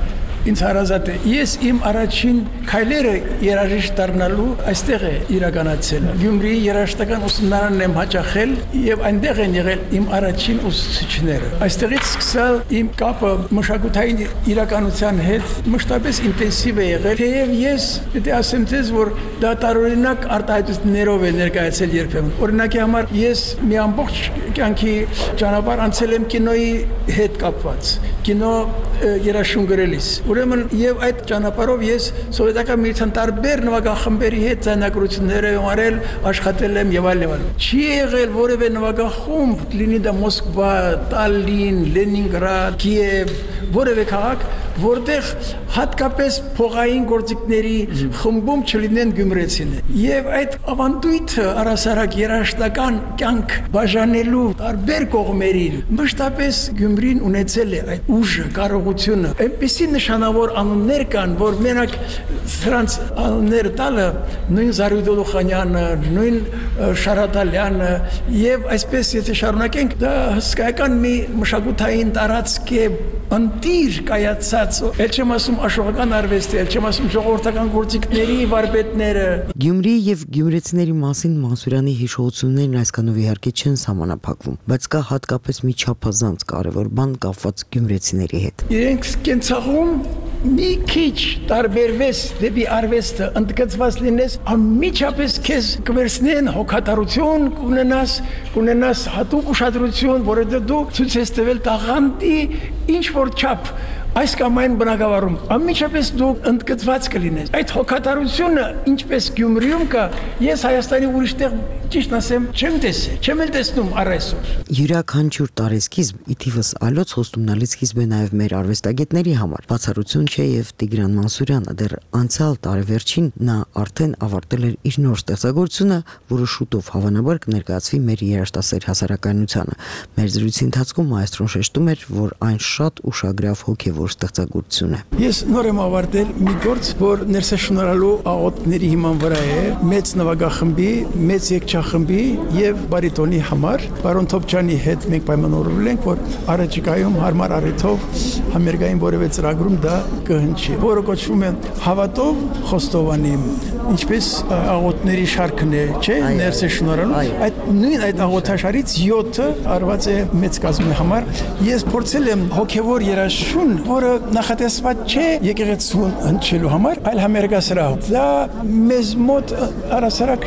Speaker 20: ինձ հարազատ է։ Ես իմ առաջին քայլերը երաժիշտ դառնալու այստեղ է իրականացել։ Գյումրիի երաժշտական ուսումնարանն եմ հաճախել եւ այնտեղ են եղել իմ առաջին ուսուցիչները։ Այստեղից սկսել իմ կապը մշակութային իրականության հետ մշտապես ինտենսիվ է եղել։ Թեև ես պետք է ասեմ ձեզ, որ դա տարօրինակ արտահայտություններով է ներկայացել երբեմն։ Օրինակի համար ես մի ամբողջ կյանքի ճանապարհ անցել եմ կինոյի հետ կապված, կինո երաժշուն գրելիս։ Ուրեմն եւ այդ ճանապարհով ես սովետական միության տարբեր նվագախմբերի հետ ձայնագրություններ եմ արել, աշխատել եմ եւ այլ եւ այլ։ Չի եղել որևէ նվագախումբ, լինի դա Մոսկվա, Տալին, Լենինգրադ, Կիև, որևէ քաղաք, որտեղ հատկապես փողային գործիքների խմբում չլինեն գյումրեցիներ։ Եվ այդ ավանդույթը առասարակ երաժշտական կյանք բաժանելու տարբեր կողմերին մշտապես Գյումրին ունեցել է այդ ուժը, կարողությունը։ Այնպիսի նշանավոր անուններ կան, որ մենակ սրանց անուններ տալը նույն Զարուհի Դոլուխանյանը, նույն Շարադալյանը եւ այսպես եթե շարունակենք, դա հսկայական մի մշակութային տարածք է, ընտիր կայացած, ել չեմ ասում աշխողական արվեստի, ել չեմ ասում ժողովրդական գործիքների վարպետները։
Speaker 19: Գյումրիի եւ գյումրեցիների մասին Մանսուրյանի հիշողություններն այսքանով իհարկե չեն սահմանափակվում, բայց կա հատկապես մի չափազանց կարևոր բան կապված գյումրեցիների հետ։
Speaker 20: Իրենք կենցաղում մի քիչ տարբերվես դեպի արվեստը, ընդգծված լինես, անմիջապես քեզ կվերցնեն հոգատարություն, կունենաս, կունենաս հատուկ ուշադրություն, որը դու ցույց ես տվել տաղանդի ինչ որ չափ այս կամ այն բնակավարում, անմիջապես դու ընդգծված կլինես։ Այդ հոգատարությունը ինչպես Գյումրիում կա, ես Հայաստանի ուրիշտեղ ճիշտ ասեմ չեմ տեսել, չեմ էլ տեսնում առ այսօր։
Speaker 19: Յուրաքանչյուր տարեսկիզբ ի թիվս այլոց հոստումնալից սկիզբ է նաև մեր արվեստագետների համար։ Բացառություն չէ եւ Տիգրան Մանսուրյանը դեռ անցյալ տարեվերջին նա արդեն ավարտել էր իր նոր ստեղծագործությունը, որը շուտով հավանաբար կներկայացվի մեր երաժշտասեր հասարակայնությանը։ Մեր զրույցի ընթացքում մայստրոն շեշտում էր, որ այն շատ ուշագրավ հոգեվոր ստեղծագործություն է։
Speaker 20: Ես նոր եմ ավարտել մի գործ, որ ներսաշնորհալու աղոթների հիման վրա է, մեծ նվագախմբի, մեծ երգչախմբի եւ բարիտոնի համար։ Բարոն Թոփչյանի հետ մենք պայմանավորվել ենք, որ առաջիկայում հարմար առիթով համերգային որևէ ծրագրում դա կհնչի, որը կոչվում է Հավատով Խոստովանի, ինչպես աղոթների շարքն է, չէ՞, ներսաշնորհալու։ Այդ նույն այդ աղոթաշարից յոթը արված է մեծ կազմի համար։ Ես փորձել եմ հոգեվոր երաժշուն, որը նախատեսված չէ եկեղեցուն հնչելու համար, այլ համերգասրահ։ Դա մեզ մոտ առասարակ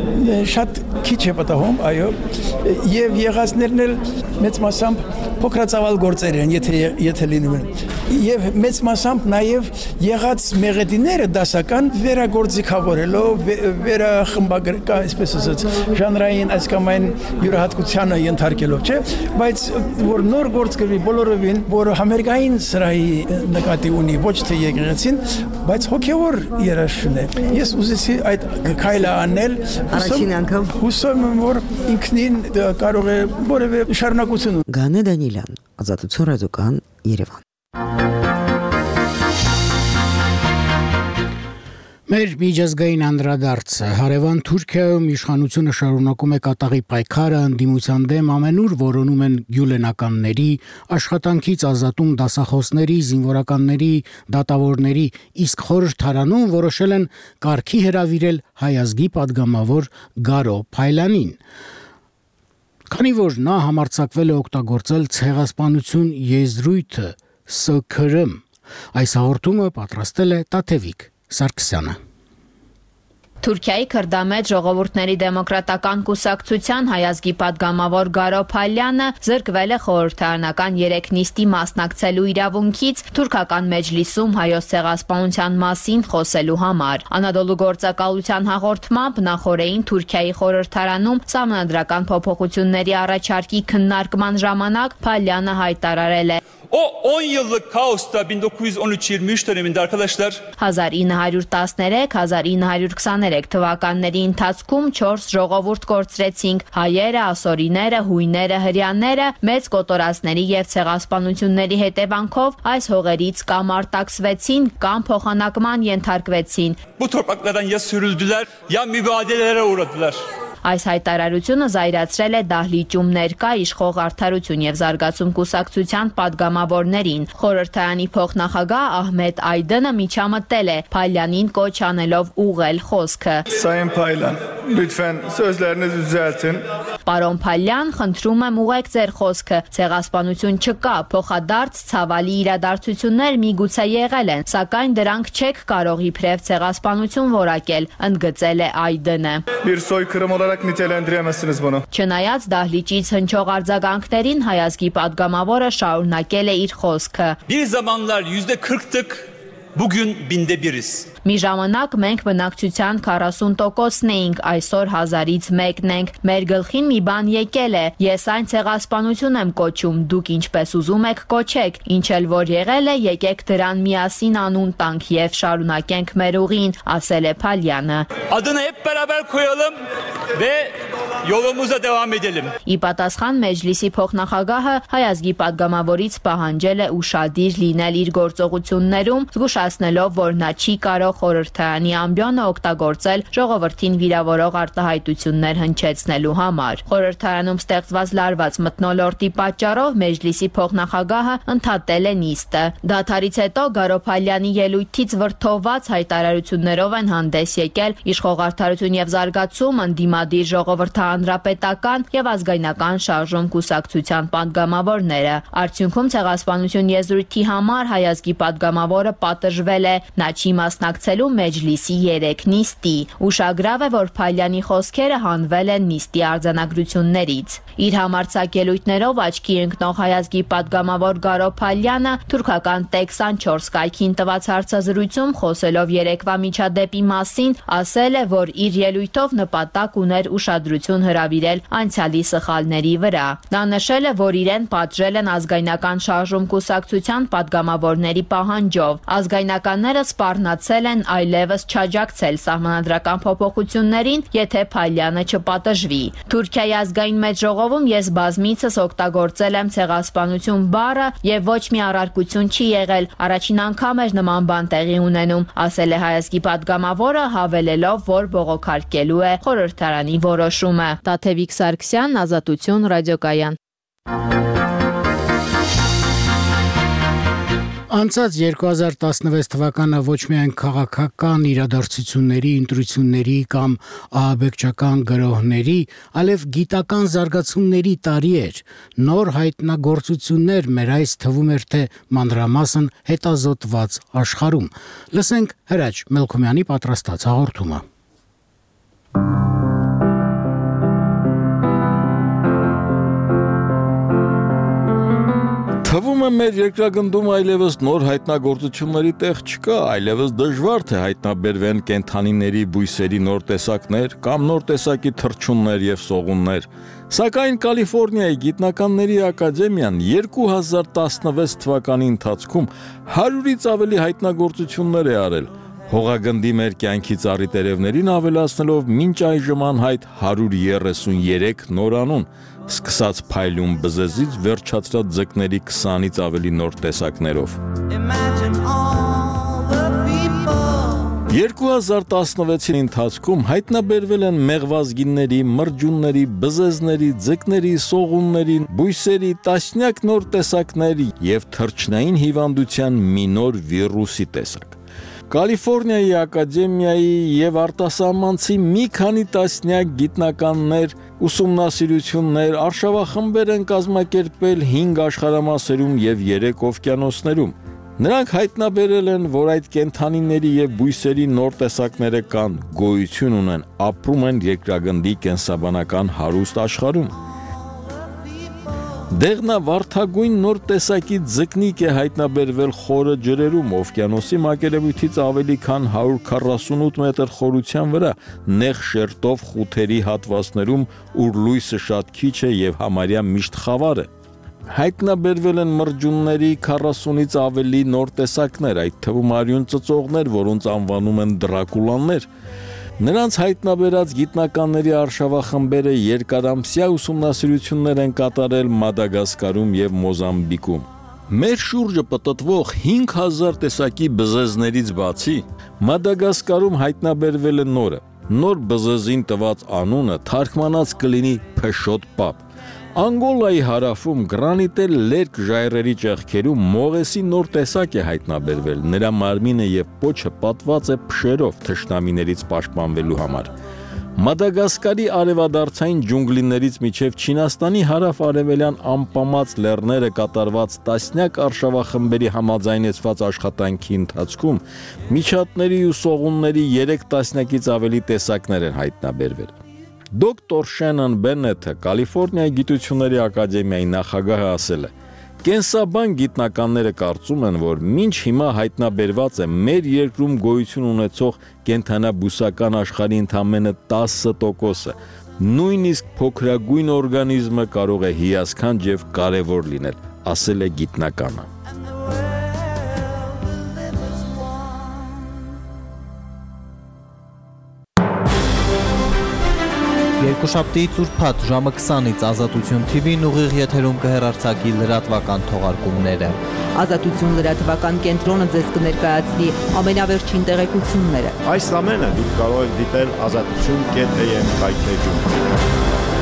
Speaker 20: շատ քիչ է պատահում, այո, եւ եղածներն էլ մեծ մասամբ փոքրացավալ գործեր են, եթե եթե լինում են։ Եվ մեծ մասամբ նաեւ եղած մեղեդիները դասական վերագործիքավորելով, վերախմբագրել, այսպես ասած, ժանրային այս կամ այն յուրահատկությանը ենթարկելով, չէ՞, բայց որ նոր գործ գրվի բոլորովին, որ համերգային սրահի նկատի ունի, ոչ թե եկեղեցին, բայց հոգեվոր երաժշուն է։ Ես ուզեցի այդ քայլը անել,
Speaker 19: առաջին անգամ
Speaker 20: հուսում եմ, որ ինքնին կարող է որևէ շարունակություն։
Speaker 19: Գանե Դանիելյան, Ազատություն ռադիոկայան, Երևան։
Speaker 1: Մեր միջազգային անդրադարձը հարևան Թուրքիայում իշխանությունը շարունակում է կատաղի պայքարը ընդդիմության դեմ ամենուր որոնում են գյուլենականների, աշխատանքից ազատում դասախոսների, զինվորականների, դատավորների, իսկ խորհրդարանում որոշել են կարգի հրավիրել հայ ազգի падգամավոր Գարո Փայլյանին։ Քանի որ նա համարձակվել է օգտագործել ցեղասպանություն եզրույթը Ս K R M, այս հաղորդումը պատրաստել է Տաթևիկ Սարգսյանը։
Speaker 21: Թուրքիայի քրդամետ ժողովուրդների դեմոկրատական կուսակցության հայ ազգի падգամավոր Գարո Փայլյանը զրկվել է խորհրդարանական երեք նիստի մասնակցելու իրավունքից թուրքական մեջլիսում հայոց ցեղասպանության մասին խոսելու համար։ Անադոլու գործակալության հաղորդմամբ նախորդին Թուրքիայի խորհրդարանում սահմանադրական փոփոխությունների առաջարկի քննարկման ժամանակ Փայլյանը հայտարարել է.
Speaker 22: O on yıllık kaosta bin dokuz yüz on üç yirmi üç döneminde arkadaşlar
Speaker 21: հազար ինը հարյուր տասներեք հազար ինը հարյուր քսաներեք թվականների ընթացքում չորս ժողովուրդ կորցրեցինք՝ հայերը, ասորիները, հույները, հրեաները, մեծ կոտորածների եւ ցեղասպանությունների հետևանքով այս հողերից կամ արտաքսվեցին կամ փոխանակման ենթարկվեցին։
Speaker 22: Bu topraklardan ya sürüldüler ya mübadelelere uğradılar.
Speaker 21: Այս հայտարարությունը զայրացրել է դահլիճում ներկա իշխող Արդարություն եւ զարգացում կուսակցության падգամավորներին։ Խորհրդարանի փոխնախագահ Ահմեդ Այդենը միջամտել է Փալյանին կոչ անելով ուղղել խոսքը։
Speaker 3: Sayın Paylan, lütfen sözlerinizi düzeltin.
Speaker 21: Պարոն Փալյան, խնդրում եմ ուղղեք ձեր խոսքը։ Ցեղասպանություն չկա, փոխադարձ ցավալի իրադարձություններ միգուցե եղել են, սակայն դրանք չեք կարող իբրև ցեղասպանություն որակել, ընդգծել է Այդենը։
Speaker 3: Bir soykırım olarak nitelendiremezsiniz bunu.
Speaker 21: Չնայած դահլիճից հնչող արձագանքներին հայազգի падգամավորը շարունակել է իր խոսքը։
Speaker 22: Bir zamanlar yüzde kırktık, bugün binde biriz.
Speaker 21: Մի ժամանակ մենք բնակչության քառասուն տոկոսն էինք, այսօր հազարից մեկն ենք։ Մեր գլխին մի բան եկել է, ես այն ցեղասպանություն եմ կոչում, դուք ինչպես ուզում եք կոչեք, ինչ էլ որ եղել է, եկեք դրան միասին անուն տանք եւ շարունակենք մեր ուղին, ասել է Փալյանը։
Speaker 22: Adını hep beraber koyalım ve yolumuza devam edelim.
Speaker 21: Ի պատասխան Մեջլիսի փոխնախագահը հայազգի падգամավորից պահանջել է ուշադիր լինել իր գործողություններում, զգուշացնելով, որ նա չի կարող խորհրդարանի ամբիոնը օգտագործել ժողովրդին վիրավորող արտահայտություններ հնչեցնելու համար։ Խորհրդարանում ստեղծված լարված մթնոլորտի պատճառով Մեջլիսի փոխնախագահը ընդհատել է նիստը։ Դադարից հետո Գարոփալյանի ելույթից վրդովված հայտարարություններով են հանդես եկել իշխող Արդարություն եւ զարգացում, ընդդիմադիր ժողովրդահանրապետական եւ ազգայնական շարժում կուսակցության падգամավորները։ Արդյունքում ցեղասպանություն եզրույթի համար հայազգի падգամավորը պատժվել է, նա չի մասնակցելու Մեջլիսի երեք նիստի։ Ուշագրավ է, որ Փալյանի խոսքերը հանվել են նիստի արձանագրություններից։ Իր համարձակելույթներով աչքի ընկնող հայազգի падգամավոր Գարո Փալյանը թուրքական Տեք քսանչորս կայքին տված հարցազրույցում խոսելով երեկվա միջադեպի մասին, ասել է, որ իր ելույթով նպատակ ուներ ուշադրություն հրավիրել անցյալի սխալների վրա։ Նա նշել է, որ իրեն պատժել են ազգայնական շարժում կուսակցության падգամավորների պահանջով։ Ազգայնականները սպառնացել են այլևս չաջակցել սահմանադրական փոփոխություններին, եթե Փալյանը չպատժվի։ Թուրքիայի ազգային մեծ ժողովում ես բազմիցս օգտագործել եմ ցեղասպանություն բառը եւ ոչ մի առարկություն չի եղել։ Առաջին անգամ էր նման բան տեղի ունենում, ասել է հայազգի падգամավորը, հավելելով, որ բողոքարկելու է խորհրդարանի որոշումը։ Տաթևիկ Սարգսյան, Ազատություն, ռադիոկայան։
Speaker 1: Անցած երկու հազար տասնվեց թվականը ոչ միայն քաղաքական իրադարձությունների, ընտրությունների կամ ահաբեկչական գրոհների, այլև գիտական զարգացումների տարի էր։ Նոր հայտնագործություններ մեր այս թվում էր թե մանրամասն հետազոտված աշխարհում։ Լսենք Հրաչ Մելքոմյանի պատրաստած հաղորդումը։
Speaker 5: Թվում է մեր երկրագնդում այլևս նոր հայտնագործությունների տեղ չկա, այլևս դժվար թե հայտնաբերվեն կենդանիների բույսերի նոր տեսակներ կամ նոր տեսակի թռչուններ եւ սողուններ։ Սակայն Կալիֆոռնիայի գիտնականների ակադեմիան երկու հազար տասնվեց թվականի ընթացքում հարյուրից ավելի հայտնագործություններ է արել։ Հողագնդի մեր կյանքի ծառի տերևներին ավելացնելով մինչ այժմ անհայտ հարյուր երեսուներեք նորանուն, սկսած փայլուն բզեզից վերջացրած ձկների քսանից ավելի նոր տեսակներով։ երկու հազար տասնվեցի ընթացքում հայտնաբերվել են մեղվազգիների, մրջունների, բզեզների, ձկների, սողունների, բույսերի տասնյակ նոր տեսակների եւ թռչնային հիվանդության մի նոր վիրուսի տեսակ։ Կալիֆոռնիայի ակադեմիայի եւ արտասահմանցի մի քանի տասնյակ գիտնականներ, ուսումնասիրություններ, արշավախմբեր են կազմակերպել հինգ աշխարհամասերում եւ երեք օվկիանոսներում։ Նրանք հայտնաբերել են, որ այդ կենդանիների եւ բույսերի նոր տեսակները կան, գոյություն ունեն, ապրում են երկրագնդի կենսաբանական հարուստ աշխարհում։ Դեղնավարդագույն նոր տեսակի ձկնիկ է հայտնաբերվել խորը ջրերում, օվկիանոսի մակերևույթից ավելի քան հարյուր քառասունութ մետր խորության վրա, նեղ շերտով խութերի հատվածներում, ուր լույսը շատ քիչ է եւ համարյա միշտ խավար է։ Հայտնաբերվել են մրջունների քառասունից ավելի նոր տեսակներ, այդ թվում արյուն ծծողներ, որոնց անվանում են դրակուլաներ։ Նրանց հայտնաբերած գիտնականների արշավախմբերը երկարամսյա ուսումնասիրություններ են կատարել Մադագասկարում եւ Մոզամբիկում։ Մեր շուրջը պտտվող հինգ հազար տեսակի բզեզներից բացի, Մադագասկարում հայտնաբերվել է նորը։ նոր բզեզին տված անունը թարգմանած կլինի Փշոտ պապ։ Անգոլայի հարավում գրանիտել լերկ ժայռերի ճեղքերում մողեսի նոր տեսակ է հայտնաբերվել, նրա մարմինը և պոչը պատված է փշերով թշնամիներից պաշտպանվելու համար։ Մադագասկարի արևադարձային ջունգլիներից մինչև Չինաստանի հարավ-արևելյան ամպամած լեռները կատարված տասնյակ արշավախմբերի համաձայնեցված աշխատանքի ընթացքում միջատների ու սողունների երեք տասնյակից ավելի տեսակներ են հայտնաբերվել։ Դոկտոր Շենոն Բեննեթը Կալիֆոռնիայի գիտությունների ակադեմիայի նախագահը ասել է. Կենսաբան գիտնականները կարծում են, որ մինչ հիմա հայտնաբերված է մեր երկրում գոյություն ունեցող կենդանաբուսական աշխարհի ընդամենը տասը տոկոսը, նույնիսկ փոքրագույն օրգանիզմը կարող է հիասքանչ և կարևոր լինել, ասել է գիտնականը։
Speaker 2: Երկուշաբթի ծուրփաթ ժամը քսանից Ազատություն թի վին ուղիղ եթերում կհեռարձակի լրատվական թողարկումները։
Speaker 7: Ազատություն լրատվական կենտրոնը ձեզ կներկայացնի ամենավերջին տեղեկությունները։
Speaker 23: Այս ամենը դուք կարող եք դիտել ազատություն կետ է եմ կայքեջում։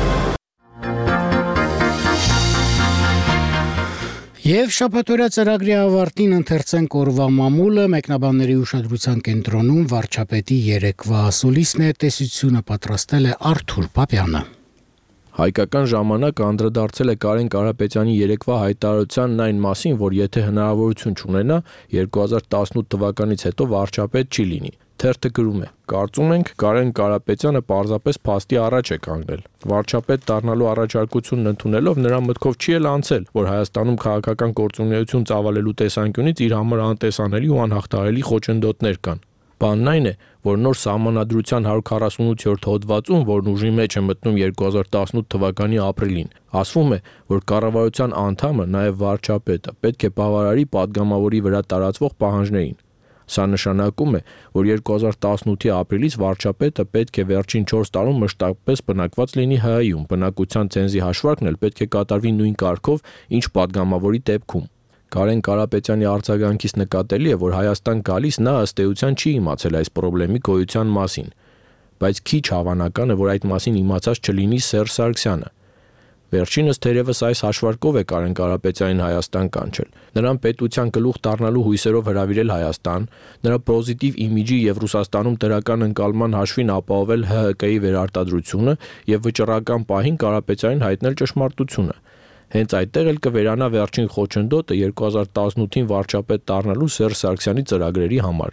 Speaker 1: Եվ շաբաթօրյա ծրագրի ավարտին ընթերցենք օրվա մամուլը, մեկնաբանների ուշադրության կենտրոնում վարչապետի երեկվա ասուլիսն է, տեսությունը պատրաստել է Արթուր Պապյանը։
Speaker 24: Հայկական ժամանակը անդրադարձել է Կարեն Կարապետյանի երեկվա հայտարարությանն այն մասին, որ եթե հնարավորություն չունենա, երկու հազար տասնութ թվականից հետո վարչապետ չի լինի։ Թերթը գրում է. Կարծում ենք Կարեն Կարապետյանը պարզապես փաստի առաջ է կանգնել։ Վարչապետ դառնալու առաջարկությունն ընդունելով նրա մտքով չի էլ անցել, որ Հայաստանում քաղաքական գործունեություն ծավալելու տեսանկյունից իր համար անտեսանելի ու անհաղթահարելի խոչընդոտներ կան։ Բանն այն է, որ նոր սահմանադրության հարյուր քառասունութերորդ հոդվածում, որն ուժի մեջ է մտնում երկու հազար տասնութ թվականի ապրիլին, ասվում է, որ կառավարության անդամը, նաև վարչապետը, պետք է բավարարի падգամավորի վրա տարածվող պահանջներին։ Սա նշանակում է, որ երկու հազար տասնութի ապրիլից վարչապետը պետք է վերջին չորս տարում մշտապես բնակված լինի ՀՀ-ում, բնակության ցենզի հաշվարկն էլ պետք է կատարվի նույն կարգով, ինչ падգամավորի դեպքում։ Կարեն Կարապետյանի արձագանքից նկատելի է, որ Հայաստան գալիս նա ըստ էության չի իմացել այս խնդրի գոյության մասին, բայց քիչ հավանական է, որ այդ մասին իմացած չլինի Սերժ Սարգսյանը։ Վերջինս թերևս այս հաշվարկով է Կարեն Կարապետյանին Հայաստան կանչել։ Նրան պետության գլուխ դառնալու հույսերով հրավիրել Հայաստան, նրա պոզիտիվ իմիջի եւ Ռուսաստանում դրական ընկալման հաշվին ապահովել ՀՀԿ-ի վերարտադրությունը եւ վճռական պահին Կարապետյանին հայտնել ճշմարտությունը։ Հենց այդտեղ էլ կվերանա վերջին խոչընդոտը երկու հազար տասնութին վարչապետ դառնալու Սերժ Սարգսյանի ծրագրերի համար։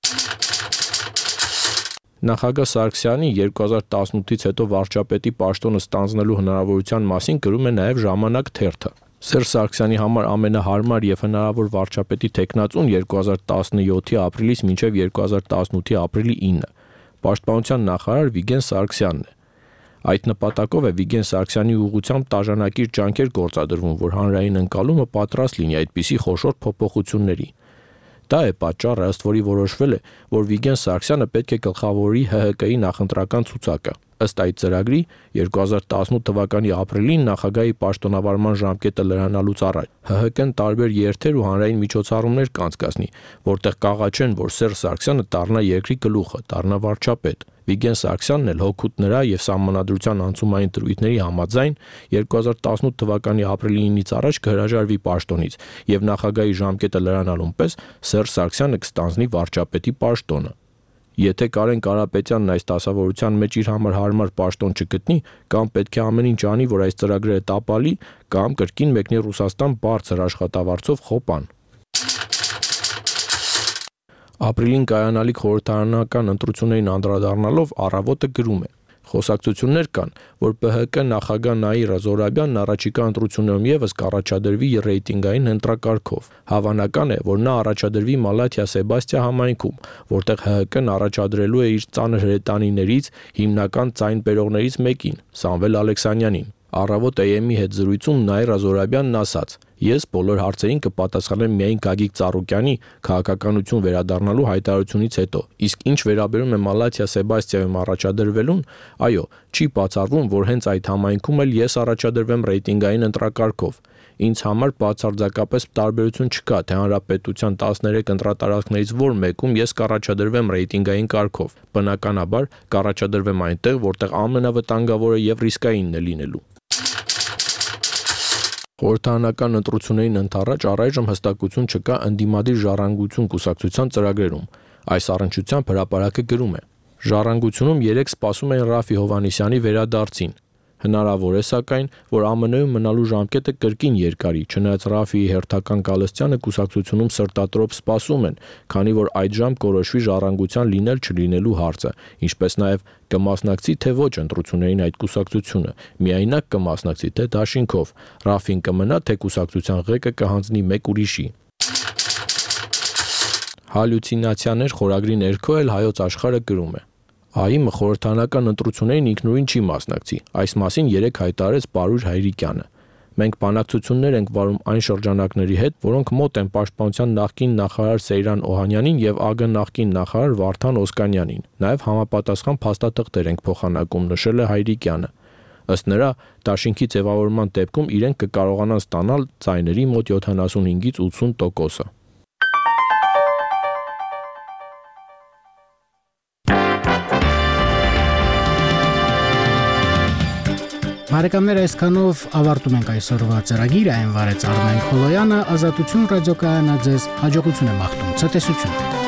Speaker 24: Նախագահ Սարգսյանի երկու հազար տասնութից հետո վարչապետի պաշտոնը ստանձնելու հնարավորության մասին գրում է նաև Ժամանակ թերթը։ Սերժ Սարգսյանի համար ամենահարմար եւ հնարավոր վարչապետի տեխնացուն երկու հազար տասնյոթի ապրիլից մինչև երկու հազար տասնութի ապրիլի ինը պաշտպանության նախարար Վիգեն Սարգսյանն է։ Այդ նպատակով է Վիգեն Սարգսյանի ուղղությամբ տաժանակիր ջանքեր գործադրվում, որ հանրային ընկալումը պատրաստ լինի այդպիսի խոշոր փոփոխությունների։ Դա է պատճառը, ըստ որի որոշվել է, որ Վիգեն Սարգսյանը պետք է գլխավորի ՀՀԿ-ի նախընտրական ցուցակը։ Ըստ այդ ծրագրի երկու հազար տասնութ թվականի ապրիլին նախագահի պաշտոնավարման ժամկետը լրանալուց առաջ ՀՀԿ-ն տարբեր երթեր ու հանրային միջոցառումներ կանցկացնի, որտեղ կաղաչեն, որ Սերժ Սարգսյանը դառնա երկրի գլուխը, դառնա վարչապետ։ Վիգեն Սարգսյանն էլ հոգուտ նրա եւ Սահմանադրության անցումային դրույթների համաձայն երկու հազար տասնութ թվականի ապրիլի ինից առաջ կհրաժարվի պաշտոնից եւ նախագահի ժամկետը լրանալուն պես Սերժ Սարգսյանը կստանձնի վարչապետի պաշտոնը։ Եթե Կարեն Կարապետյանն այս դասավորության մեջ իր համար հարմար պաշտոն չգտնի, կամ պետք է ամեն ինչ անի, որ այս ծրագրերը տապալի, կամ կրկին մեկնի Ռուսաստան բարձր աշխատավարձով խոպան։ Ապրիլին կայանալիք խորհրդարանական ընտրություններին անդրադառնալով Առավոտը գրում է. Խոսակցություններ կան, որ ՊՀԿ նախագահ Նաիրա Զոհրաբյանն առաջիկա ընտրություններում եւս կառաջադրվի ռեյտինգային ընտրակարգով։ Հավանական է, որ նա առաջադրվի Մալաթիա Սեբաստիա համայնքում, որտեղ ՀՀԿ-ն առաջադրելու է իր ծանր հրետանիներից հիմնական ձայն բերողներից մեկին՝ Սամվել Ալեքսանյանին։ Առավոտ էյ էմ-ի հետ զրույցում Նաիրա Զոհրաբյանն ասաց. Ես բոլոր հարցերին կպատասխանեմ միայն Գագիկ Ծառուկյանի քաղաքականություն վերադառնալու հայտարարությունից հետո։ Իսկ ինչ վերաբերում է Մալաթիա Սեբաստիայում առաջադրվելուն, այո, չի բացառվում, որ հենց այդ համայնքում էլ ես առաջադրվեմ ռեյտինգային ընտրակարգով։ Ինձ համար բացարձակապես տարբերություն չկա, թե հանրապետության տասներեք ընտրատարածքներից որ մեկում ես կառաջադրվեմ ռեյտինգային կարգով։ Բնականաբար կառաջադրվեմ այնտեղ, որտեղ ամենավտանգավորը եւ ռիսկայինն է լինելու։ Խորհրդարանական ընտրություններին ընդառաջ առայժմ հստակություն չկա ընդդիմադիր ժառանգություն կուսակցության ծրագրերում։ Այս առնչությամբ հրապարակը գրում է. Ժառանգությունում երեք սպասում են Ռաֆի Հովհաննիսյանի վերադարձին։ Հնարավոր է սակայն, որ ԱՄՆ-ում մնալու ժամկետը կրկին երկարի, չնայած Ռաֆիի հերթական Գալստյանը կուսակցությունում սրտատրոփ սպասում են, քանի որ այդ ժամ կորոշվի ժառանգության լինել-չլինելու հարցը, ինչպես նաև կմասնակցի թե ոչ ընտրություններին այդ կուսակցությունը, միայնակ կմասնակցի թե դաշինքով, Ռաֆին կմնա թե կուսակցության ղեկը կհանձնի մեկ ուրիշի։ Հալյուցինացիաներ խորագրի ներքո էլ Հայոց Աշխարհը գրում է. ԱԻՄ-ը խորհրդարանական ընտրություններին ինքնուրույն չի մասնակցի, այս մասին երեկ հայտարարեց Պարուր Հայրիկյանը։ Մենք բանակցություններ ենք վարում այն շրջանակների հետ, որոնք մոտ են Պաշտպանության նախկին նախարար Սեյրան Օհանյանին եւ ԱԳ նախկին նախարար Վարդան Օսկանյանին։ Նաեւ համապատասխան փաստաթղթեր ենք փոխանակում, նշել է Հայրիկյանը։ Ըստ նրա, դաշինքի ձևավորման դեպքում իրենք կկարողանան ստանալ ձայների մոտ յոթանասունհինգից ութսուն տոկոսը։
Speaker 1: Բարեկամներ, այսքանով ավարտում ենք այսօրվա ծրագիրը, այն վարեց Արմեն Խոլոյանը, Ազատություն ռադիոկայանը ձեզ հաջողություն է մաղթում, ցտեսություն։